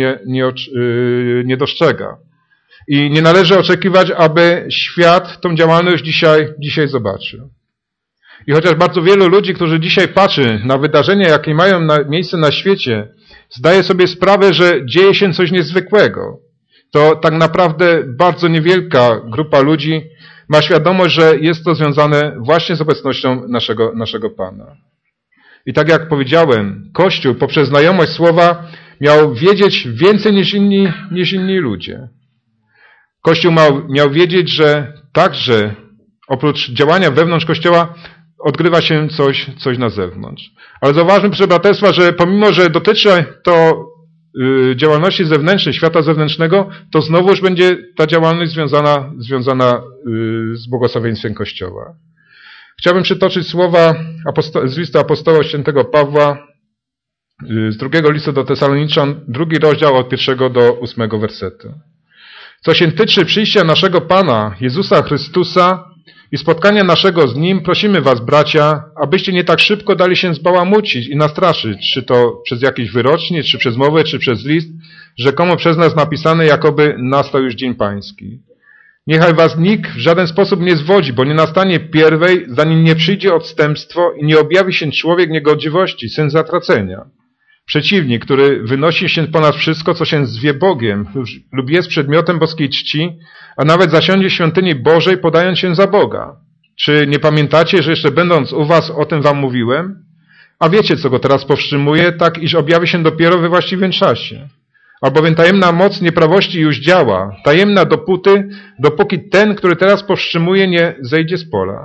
nie dostrzega. I nie należy oczekiwać, aby świat tą działalność dzisiaj zobaczył. I chociaż bardzo wielu ludzi, którzy dzisiaj patrzy na wydarzenia, jakie mają miejsce na świecie, zdaje sobie sprawę, że dzieje się coś niezwykłego, to tak naprawdę bardzo niewielka grupa ludzi ma świadomość, że jest to związane właśnie z obecnością naszego Pana. I tak jak powiedziałem, Kościół poprzez znajomość Słowa miał wiedzieć więcej niż inni ludzie. Kościół miał wiedzieć, że także oprócz działania wewnątrz Kościoła odgrywa się coś na zewnątrz. Ale zauważmy, proszę braterstwa, że pomimo, że dotyczy to działalności zewnętrznej, świata zewnętrznego, to znowuż będzie ta działalność związana z błogosławieństwem Kościoła. Chciałbym przytoczyć słowa z listu apostoła świętego Pawła z 2 listu do Tesaloniczan, 2 rozdział od 1 do 8 wersetu. Co się tyczy przyjścia naszego Pana, Jezusa Chrystusa i spotkania naszego z Nim, prosimy was, bracia, abyście nie tak szybko dali się zbałamucić i nastraszyć, czy to przez jakieś wyrocznie, czy przez mowę, czy przez list, rzekomo przez nas napisane, jakoby nastał już dzień pański. Niechaj was nikt w żaden sposób nie zwodzi, bo nie nastanie pierwej, zanim nie przyjdzie odstępstwo i nie objawi się człowiek niegodziwości, syn zatracenia. Przeciwnik, który wynosi się ponad wszystko, co się zwie Bogiem lub jest przedmiotem boskiej czci, a nawet zasiądzie w świątyni Bożej, podając się za Boga. Czy nie pamiętacie, że jeszcze będąc u was o tym wam mówiłem? A wiecie, co go teraz powstrzymuje, tak iż objawi się dopiero we właściwym czasie. Albowiem tajemna moc nieprawości już działa, tajemna dopóki ten, który teraz powstrzymuje, nie zejdzie z pola.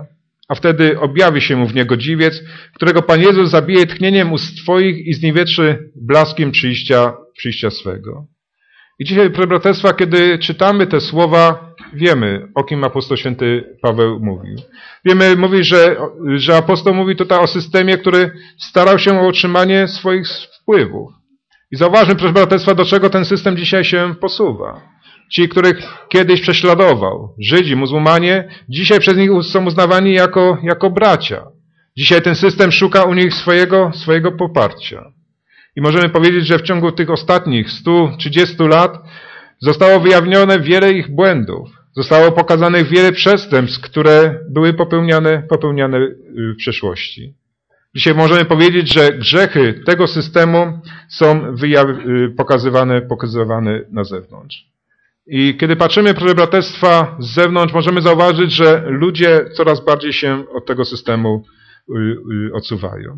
A wtedy objawi się mu w niego dziwiec, którego Pan Jezus zabije tchnieniem ust twoich i zniwietrzy blaskiem przyjścia swego. I dzisiaj, proszę braterstwa, kiedy czytamy te słowa, wiemy, o kim apostoł święty Paweł mówił. Wiemy, mówi, że apostoł mówi tutaj o systemie, który starał się o utrzymanie swoich wpływów. I zauważmy, proszę braterstwa, do czego ten system dzisiaj się posuwa. Ci, których kiedyś prześladował, Żydzi, muzułmanie, dzisiaj przez nich są uznawani jako bracia. Dzisiaj ten system szuka u nich swojego poparcia. I możemy powiedzieć, że w ciągu tych ostatnich 130 lat zostało wyjawnione wiele ich błędów. Zostało pokazanych wiele przestępstw, które były popełniane w przeszłości. Dzisiaj możemy powiedzieć, że grzechy tego systemu są pokazywane na zewnątrz. I kiedy patrzymy, proszę braterstwa, z zewnątrz, możemy zauważyć, że ludzie coraz bardziej się od tego systemu odsuwają.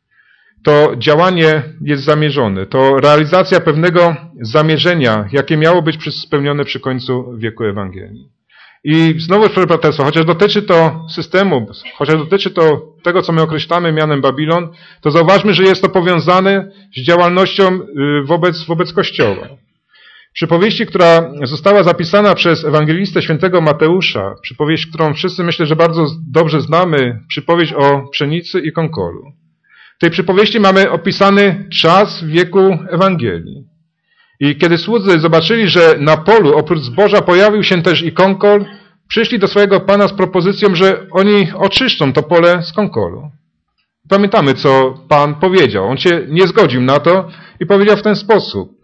To działanie jest zamierzone. To realizacja pewnego zamierzenia, jakie miało być spełnione przy końcu wieku Ewangelii. I znowu, proszę braterstwa, chociaż dotyczy to systemu, chociaż dotyczy to tego, co my określamy mianem Babilon, to zauważmy, że jest to powiązane z działalnością wobec Kościoła. Przypowieści, która została zapisana przez ewangelistę świętego Mateusza, przypowieść, którą wszyscy myślę, że bardzo dobrze znamy, przypowieść o pszenicy i konkolu. W tej przypowieści mamy opisany czas wieku Ewangelii. I kiedy słudzy zobaczyli, że na polu oprócz zboża pojawił się też i konkol, przyszli do swojego pana z propozycją, że oni oczyszczą to pole z konkolu. Pamiętamy, co Pan powiedział. On się nie zgodził na to i powiedział w ten sposób.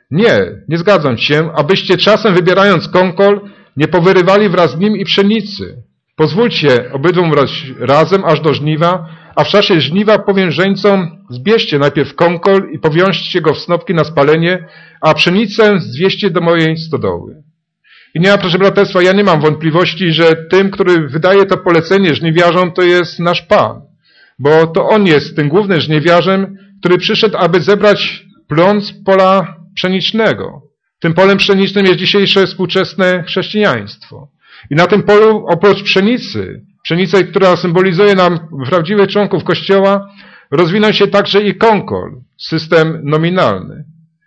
Nie zgadzam się, abyście czasem wybierając konkol, nie powyrywali wraz z nim i pszenicy. Pozwólcie obydwom razem aż do żniwa, a w czasie żniwa powiem żeńcom, zbierzcie najpierw konkol i powiążcie go w snopki na spalenie, a pszenicę zwieźcie do mojej stodoły. I nie ma, proszę braterstwa, ja nie mam wątpliwości, że tym, który wydaje to polecenie żniwiarzom, to jest nasz Pan. Bo to On jest tym głównym żniwiarzem, który przyszedł, aby zebrać plon z pola pszenicznego. Tym polem pszenicznym jest dzisiejsze współczesne chrześcijaństwo. I na tym polu oprócz pszenicy, która symbolizuje nam prawdziwych członków Kościoła, rozwinął się także i konkol, system nominalny.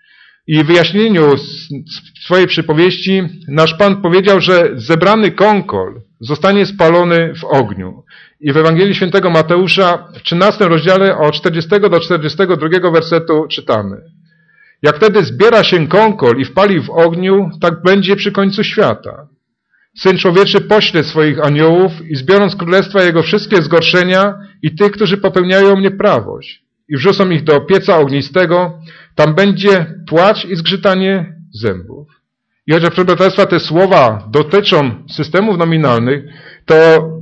I w wyjaśnieniu swojej przypowieści nasz Pan powiedział, że zebrany konkol zostanie spalony w ogniu. I w Ewangelii Świętego Mateusza w 13 rozdziale od 40 do 42 wersetu czytamy. Jak wtedy zbiera się konkol i wpali w ogniu, tak będzie przy końcu świata. Syn Człowieczy pośle swoich aniołów i zbiorą z królestwa jego wszystkie zgorszenia i tych, którzy popełniają nieprawość. I wrzucą ich do pieca ognistego, tam będzie płacz i zgrzytanie zębów. I chociaż, proszę braterstwa, te słowa dotyczą systemów nominalnych, to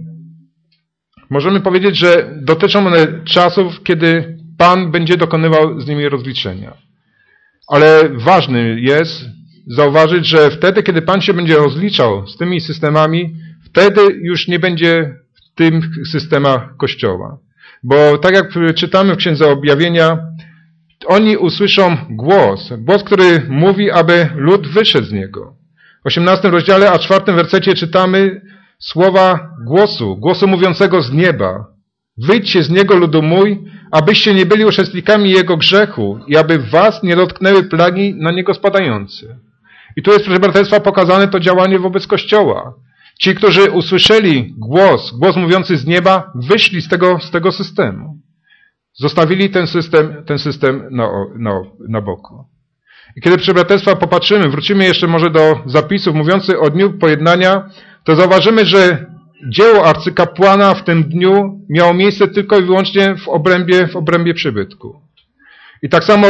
możemy powiedzieć, że dotyczą one czasów, kiedy Pan będzie dokonywał z nimi rozliczenia. Ale ważny jest zauważyć, że wtedy, kiedy Pan się będzie rozliczał z tymi systemami, wtedy już nie będzie w tych systemach Kościoła. Bo tak jak czytamy w Księdze Objawienia, oni usłyszą głos, który mówi, aby lud wyszedł z niego. W 18 rozdziale, a 4 wersecie czytamy słowa głosu mówiącego z nieba. Wyjdźcie z niego, ludu mój, abyście nie byli uczestnikami jego grzechu i aby was nie dotknęły plagi na niego spadające. I tu jest, proszę braterstwa, pokazane to działanie wobec Kościoła. Ci, którzy usłyszeli głos mówiący z nieba, wyszli z tego systemu. Zostawili ten system na boku. I kiedy, proszę braterstwa, popatrzymy, wrócimy jeszcze może do zapisów mówiących o dniu pojednania, to zauważymy, że dzieło arcykapłana w tym dniu miało miejsce tylko i wyłącznie w obrębie przybytku. I tak samo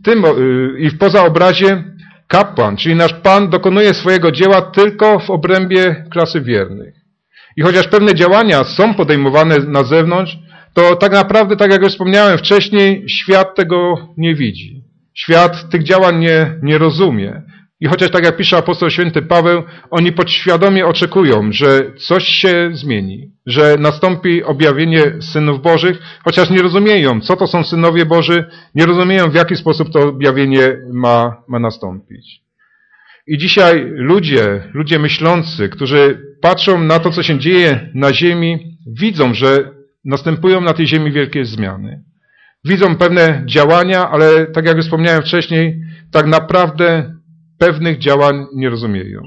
w pozaobrazie kapłan, czyli nasz Pan, dokonuje swojego dzieła tylko w obrębie klasy wiernych. I chociaż pewne działania są podejmowane na zewnątrz, to tak naprawdę, tak jak już wspomniałem wcześniej, świat tego nie widzi. Świat tych działań nie rozumie. I chociaż tak jak pisze apostoł święty Paweł, oni podświadomie oczekują, że coś się zmieni, że nastąpi objawienie synów Bożych, chociaż nie rozumieją, co to są synowie Boży, nie rozumieją, w jaki sposób to objawienie ma nastąpić. I dzisiaj ludzie myślący, którzy patrzą na to, co się dzieje na ziemi, widzą, że następują na tej ziemi wielkie zmiany. Widzą pewne działania, ale tak jak wspomniałem wcześniej, tak naprawdę pewnych działań nie rozumieją.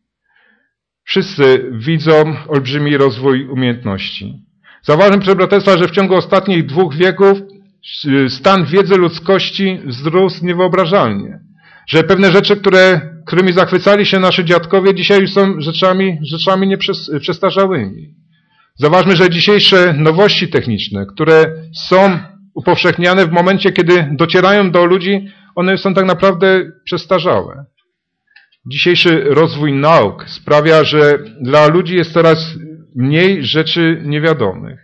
Wszyscy widzą olbrzymi rozwój umiejętności. Zauważmy, proszę braterstwa, że w ciągu ostatnich 2 wieków stan wiedzy ludzkości wzrósł niewyobrażalnie. Że pewne rzeczy, którymi zachwycali się nasi dziadkowie, dzisiaj już są rzeczami nieprzestarzałymi. Zauważmy, że dzisiejsze nowości techniczne, które są upowszechniane w momencie, kiedy docierają do ludzi, one są tak naprawdę przestarzałe. Dzisiejszy rozwój nauk sprawia, że dla ludzi jest coraz mniej rzeczy niewiadomych.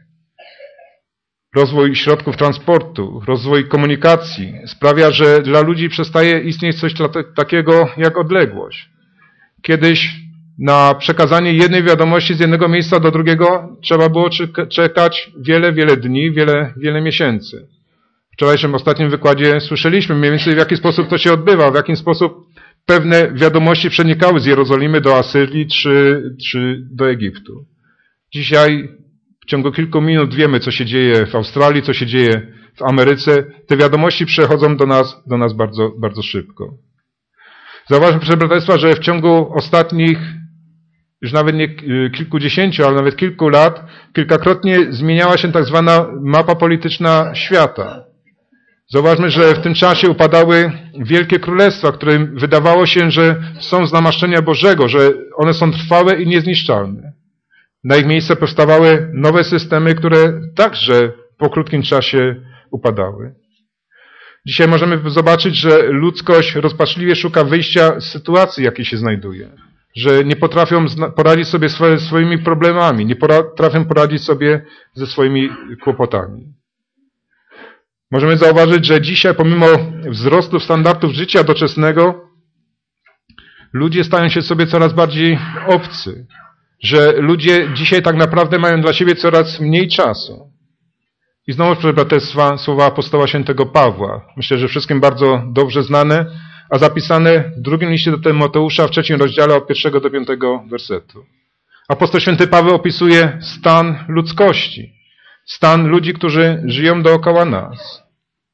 Rozwój środków transportu, rozwój komunikacji sprawia, że dla ludzi przestaje istnieć coś takiego jak odległość. Kiedyś na przekazanie jednej wiadomości z jednego miejsca do drugiego trzeba było czekać wiele dni, wiele miesięcy. W wczorajszym ostatnim wykładzie słyszeliśmy mniej więcej, w jaki sposób to się odbywa, w jaki sposób pewne wiadomości przenikały z Jerozolimy do Asyrii czy do Egiptu. Dzisiaj w ciągu kilku minut wiemy, co się dzieje w Australii, co się dzieje w Ameryce. Te wiadomości przechodzą do nas bardzo szybko. Zauważmy, proszę braterstwa, że w ciągu ostatnich już nawet nie kilkudziesięciu, ale nawet kilku lat kilkakrotnie zmieniała się tak zwana mapa polityczna świata. Zauważmy, że w tym czasie upadały wielkie królestwa, którym wydawało się, że są z namaszczenia Bożego, że one są trwałe i niezniszczalne. Na ich miejsce powstawały nowe systemy, które także po krótkim czasie upadały. Dzisiaj możemy zobaczyć, że ludzkość rozpaczliwie szuka wyjścia z sytuacji, w jakiej się znajduje. Że nie potrafią poradzić sobie swoimi problemami, nie potrafią poradzić sobie ze swoimi kłopotami. Możemy zauważyć, że dzisiaj pomimo wzrostu standardów życia doczesnego ludzie stają się sobie coraz bardziej obcy. Że ludzie dzisiaj tak naprawdę mają dla siebie coraz mniej czasu. I znowu, proszę braterstwa, słowa apostoła świętego Pawła. Myślę, że wszystkim bardzo dobrze znane, a zapisane w drugim liście do Tymoteusza w 3 rozdziale od 1 do 5 wersetu. Apostoł święty Paweł opisuje stan ludzkości. Stan ludzi, którzy żyją dookoła nas.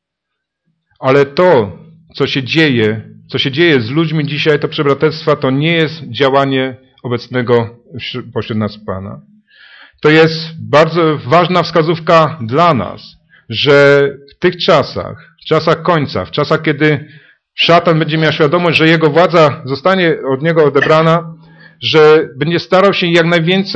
Ale to, co się dzieje z ludźmi dzisiaj, to, proszę braterstwa, to nie jest działanie obecnego pośród nas Pana. To jest bardzo ważna wskazówka dla nas, że w tych czasach, w czasach końca, w czasach, kiedy szatan będzie miał świadomość, że jego władza zostanie od niego odebrana, że będzie starał się jak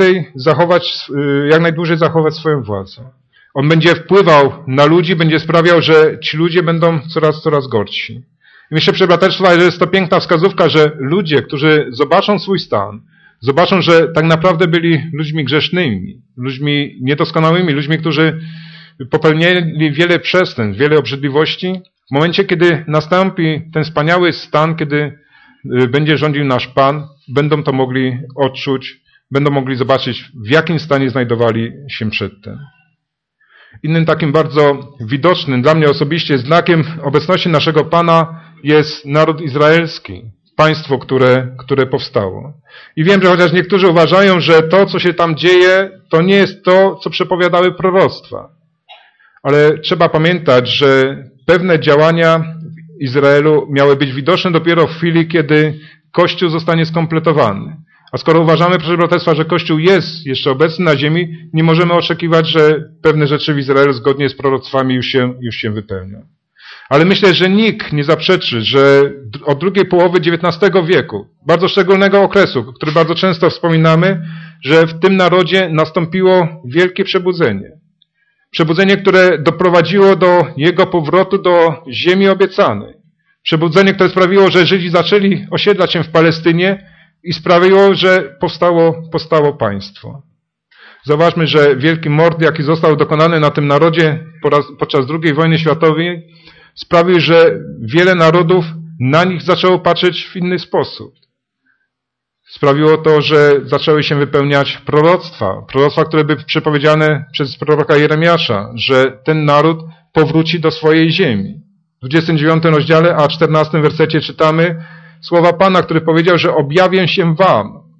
najdłużej zachować swoją władzę. On będzie wpływał na ludzi, będzie sprawiał, że ci ludzie będą coraz gorsi. I myślę, proszę braterstwa, że jest to piękna wskazówka, że ludzie, którzy zobaczą swój stan, zobaczą, że tak naprawdę byli ludźmi grzesznymi, ludźmi niedoskonałymi, ludźmi, którzy popełnili wiele przestępstw, wiele obrzydliwości. W momencie, kiedy nastąpi ten wspaniały stan, kiedy będzie rządził nasz Pan, będą to mogli odczuć, będą mogli zobaczyć, w jakim stanie znajdowali się przedtem. Innym takim bardzo widocznym dla mnie osobiście znakiem obecności naszego Pana jest naród izraelski. Państwo, które powstało. I wiem, że chociaż niektórzy uważają, że to, co się tam dzieje, to nie jest to, co przepowiadały proroctwa. Ale trzeba pamiętać, że pewne działania w Izraelu miały być widoczne dopiero w chwili, kiedy Kościół zostanie skompletowany. A skoro uważamy, proszę braterstwa, że Kościół jest jeszcze obecny na ziemi, nie możemy oczekiwać, że pewne rzeczy w Izraelu zgodnie z proroctwami już się wypełnią. Ale myślę, że nikt nie zaprzeczy, że od drugiej połowy XIX wieku, bardzo szczególnego okresu, który bardzo często wspominamy, że w tym narodzie nastąpiło wielkie przebudzenie. Przebudzenie, które doprowadziło do jego powrotu do ziemi obiecanej. Przebudzenie, które sprawiło, że Żydzi zaczęli osiedlać się w Palestynie i sprawiło, że powstało państwo. Zauważmy, że wielki mord, jaki został dokonany na tym narodzie podczas II wojny światowej, sprawił, że wiele narodów na nich zaczęło patrzeć w inny sposób. Sprawiło to, że zaczęły się wypełniać proroctwa, które były przepowiedziane przez proroka Jeremiasza, że ten naród powróci do swojej ziemi. W 29 rozdziale, a 14 wersecie czytamy słowa Pana, który powiedział, że objawię się wam,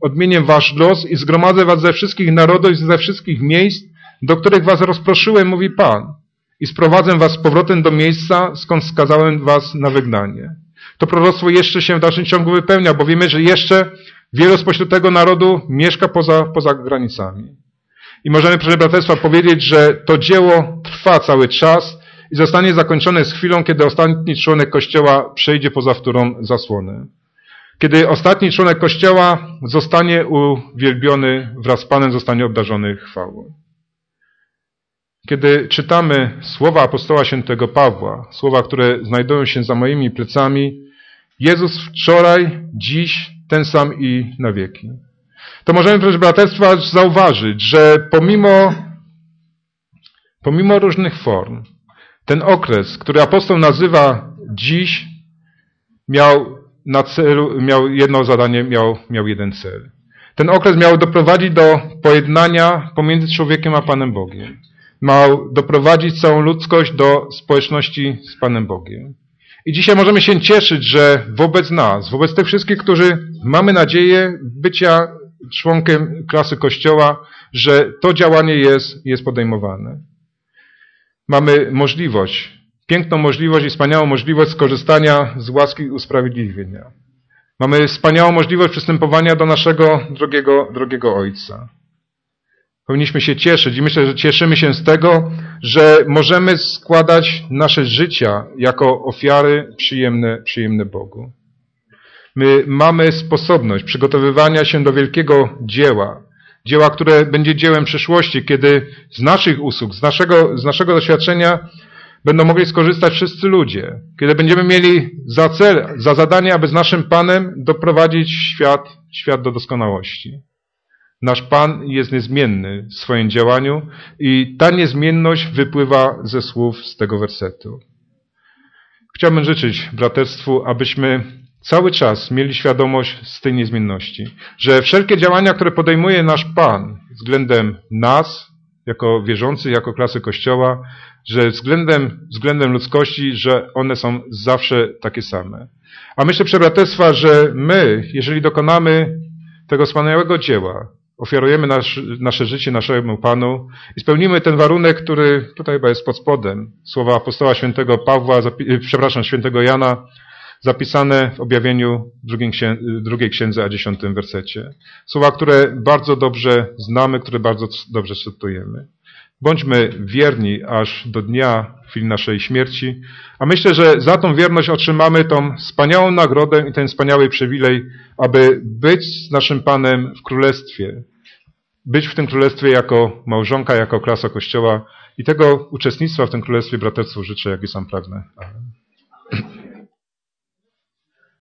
odmienię wasz los i zgromadzę was ze wszystkich narodów i ze wszystkich miejsc, do których was rozproszyłem, mówi Pan. I sprowadzę was z powrotem do miejsca, skąd skazałem was na wygnanie. To proroctwo jeszcze się w dalszym ciągu wypełnia, bo wiemy, że jeszcze wielu spośród tego narodu mieszka poza granicami. I możemy, proszę braterstwa, powiedzieć, że to dzieło trwa cały czas i zostanie zakończone z chwilą, kiedy ostatni członek Kościoła przejdzie poza wtórną zasłonę. Kiedy ostatni członek Kościoła zostanie uwielbiony, wraz z Panem zostanie obdarzony chwałą. Kiedy czytamy słowa apostoła świętego Pawła, słowa, które znajdują się za moimi plecami, Jezus wczoraj, dziś, ten sam i na wieki. To możemy, proszę braterstwa, zauważyć, że pomimo różnych form, ten okres, który apostoł nazywa dziś, miał jedno zadanie, miał jeden cel. Ten okres miał doprowadzić do pojednania pomiędzy człowiekiem a Panem Bogiem. Miał doprowadzić całą ludzkość do społeczności z Panem Bogiem. I dzisiaj możemy się cieszyć, że wobec nas, wobec tych wszystkich, którzy mamy nadzieję bycia członkiem klasy Kościoła, że to działanie jest podejmowane. Mamy możliwość, piękną możliwość i wspaniałą możliwość skorzystania z łaski usprawiedliwienia. Mamy wspaniałą możliwość przystępowania do naszego drogiego Ojca. Powinniśmy się cieszyć i myślę, że cieszymy się z tego, że możemy składać nasze życia jako ofiary przyjemne Bogu. My mamy sposobność przygotowywania się do wielkiego dzieła, które będzie dziełem przyszłości, kiedy z naszych usług, z naszego doświadczenia będą mogli skorzystać wszyscy ludzie, kiedy będziemy mieli za cel, za zadanie, aby z naszym Panem doprowadzić świat do doskonałości. Nasz Pan jest niezmienny w swoim działaniu i ta niezmienność wypływa ze słów z tego wersetu. Chciałbym życzyć braterstwu, abyśmy cały czas mieli świadomość z tej niezmienności, że wszelkie działania, które podejmuje nasz Pan względem nas, jako wierzących, jako klasy Kościoła, że względem ludzkości, że one są zawsze takie same. A myślę, proszę braterstwa, że my, jeżeli dokonamy tego wspaniałego dzieła, ofiarujemy nasze życie naszemu Panu i spełnimy ten warunek, który tutaj chyba jest pod spodem, słowa apostoła świętego świętego Jana, zapisane w objawieniu drugiej księdze, a 10 wersecie. Słowa, które bardzo dobrze znamy, które bardzo dobrze cytujemy. Bądźmy wierni aż do dnia, chwili naszej śmierci, a myślę, że za tą wierność otrzymamy tą wspaniałą nagrodę i ten wspaniały przywilej, aby być z naszym Panem w Królestwie. Być w tym Królestwie jako małżonka, jako klasa Kościoła i tego uczestnictwa w tym Królestwie braterstwu życzę, jak i sam pragnę. Amen.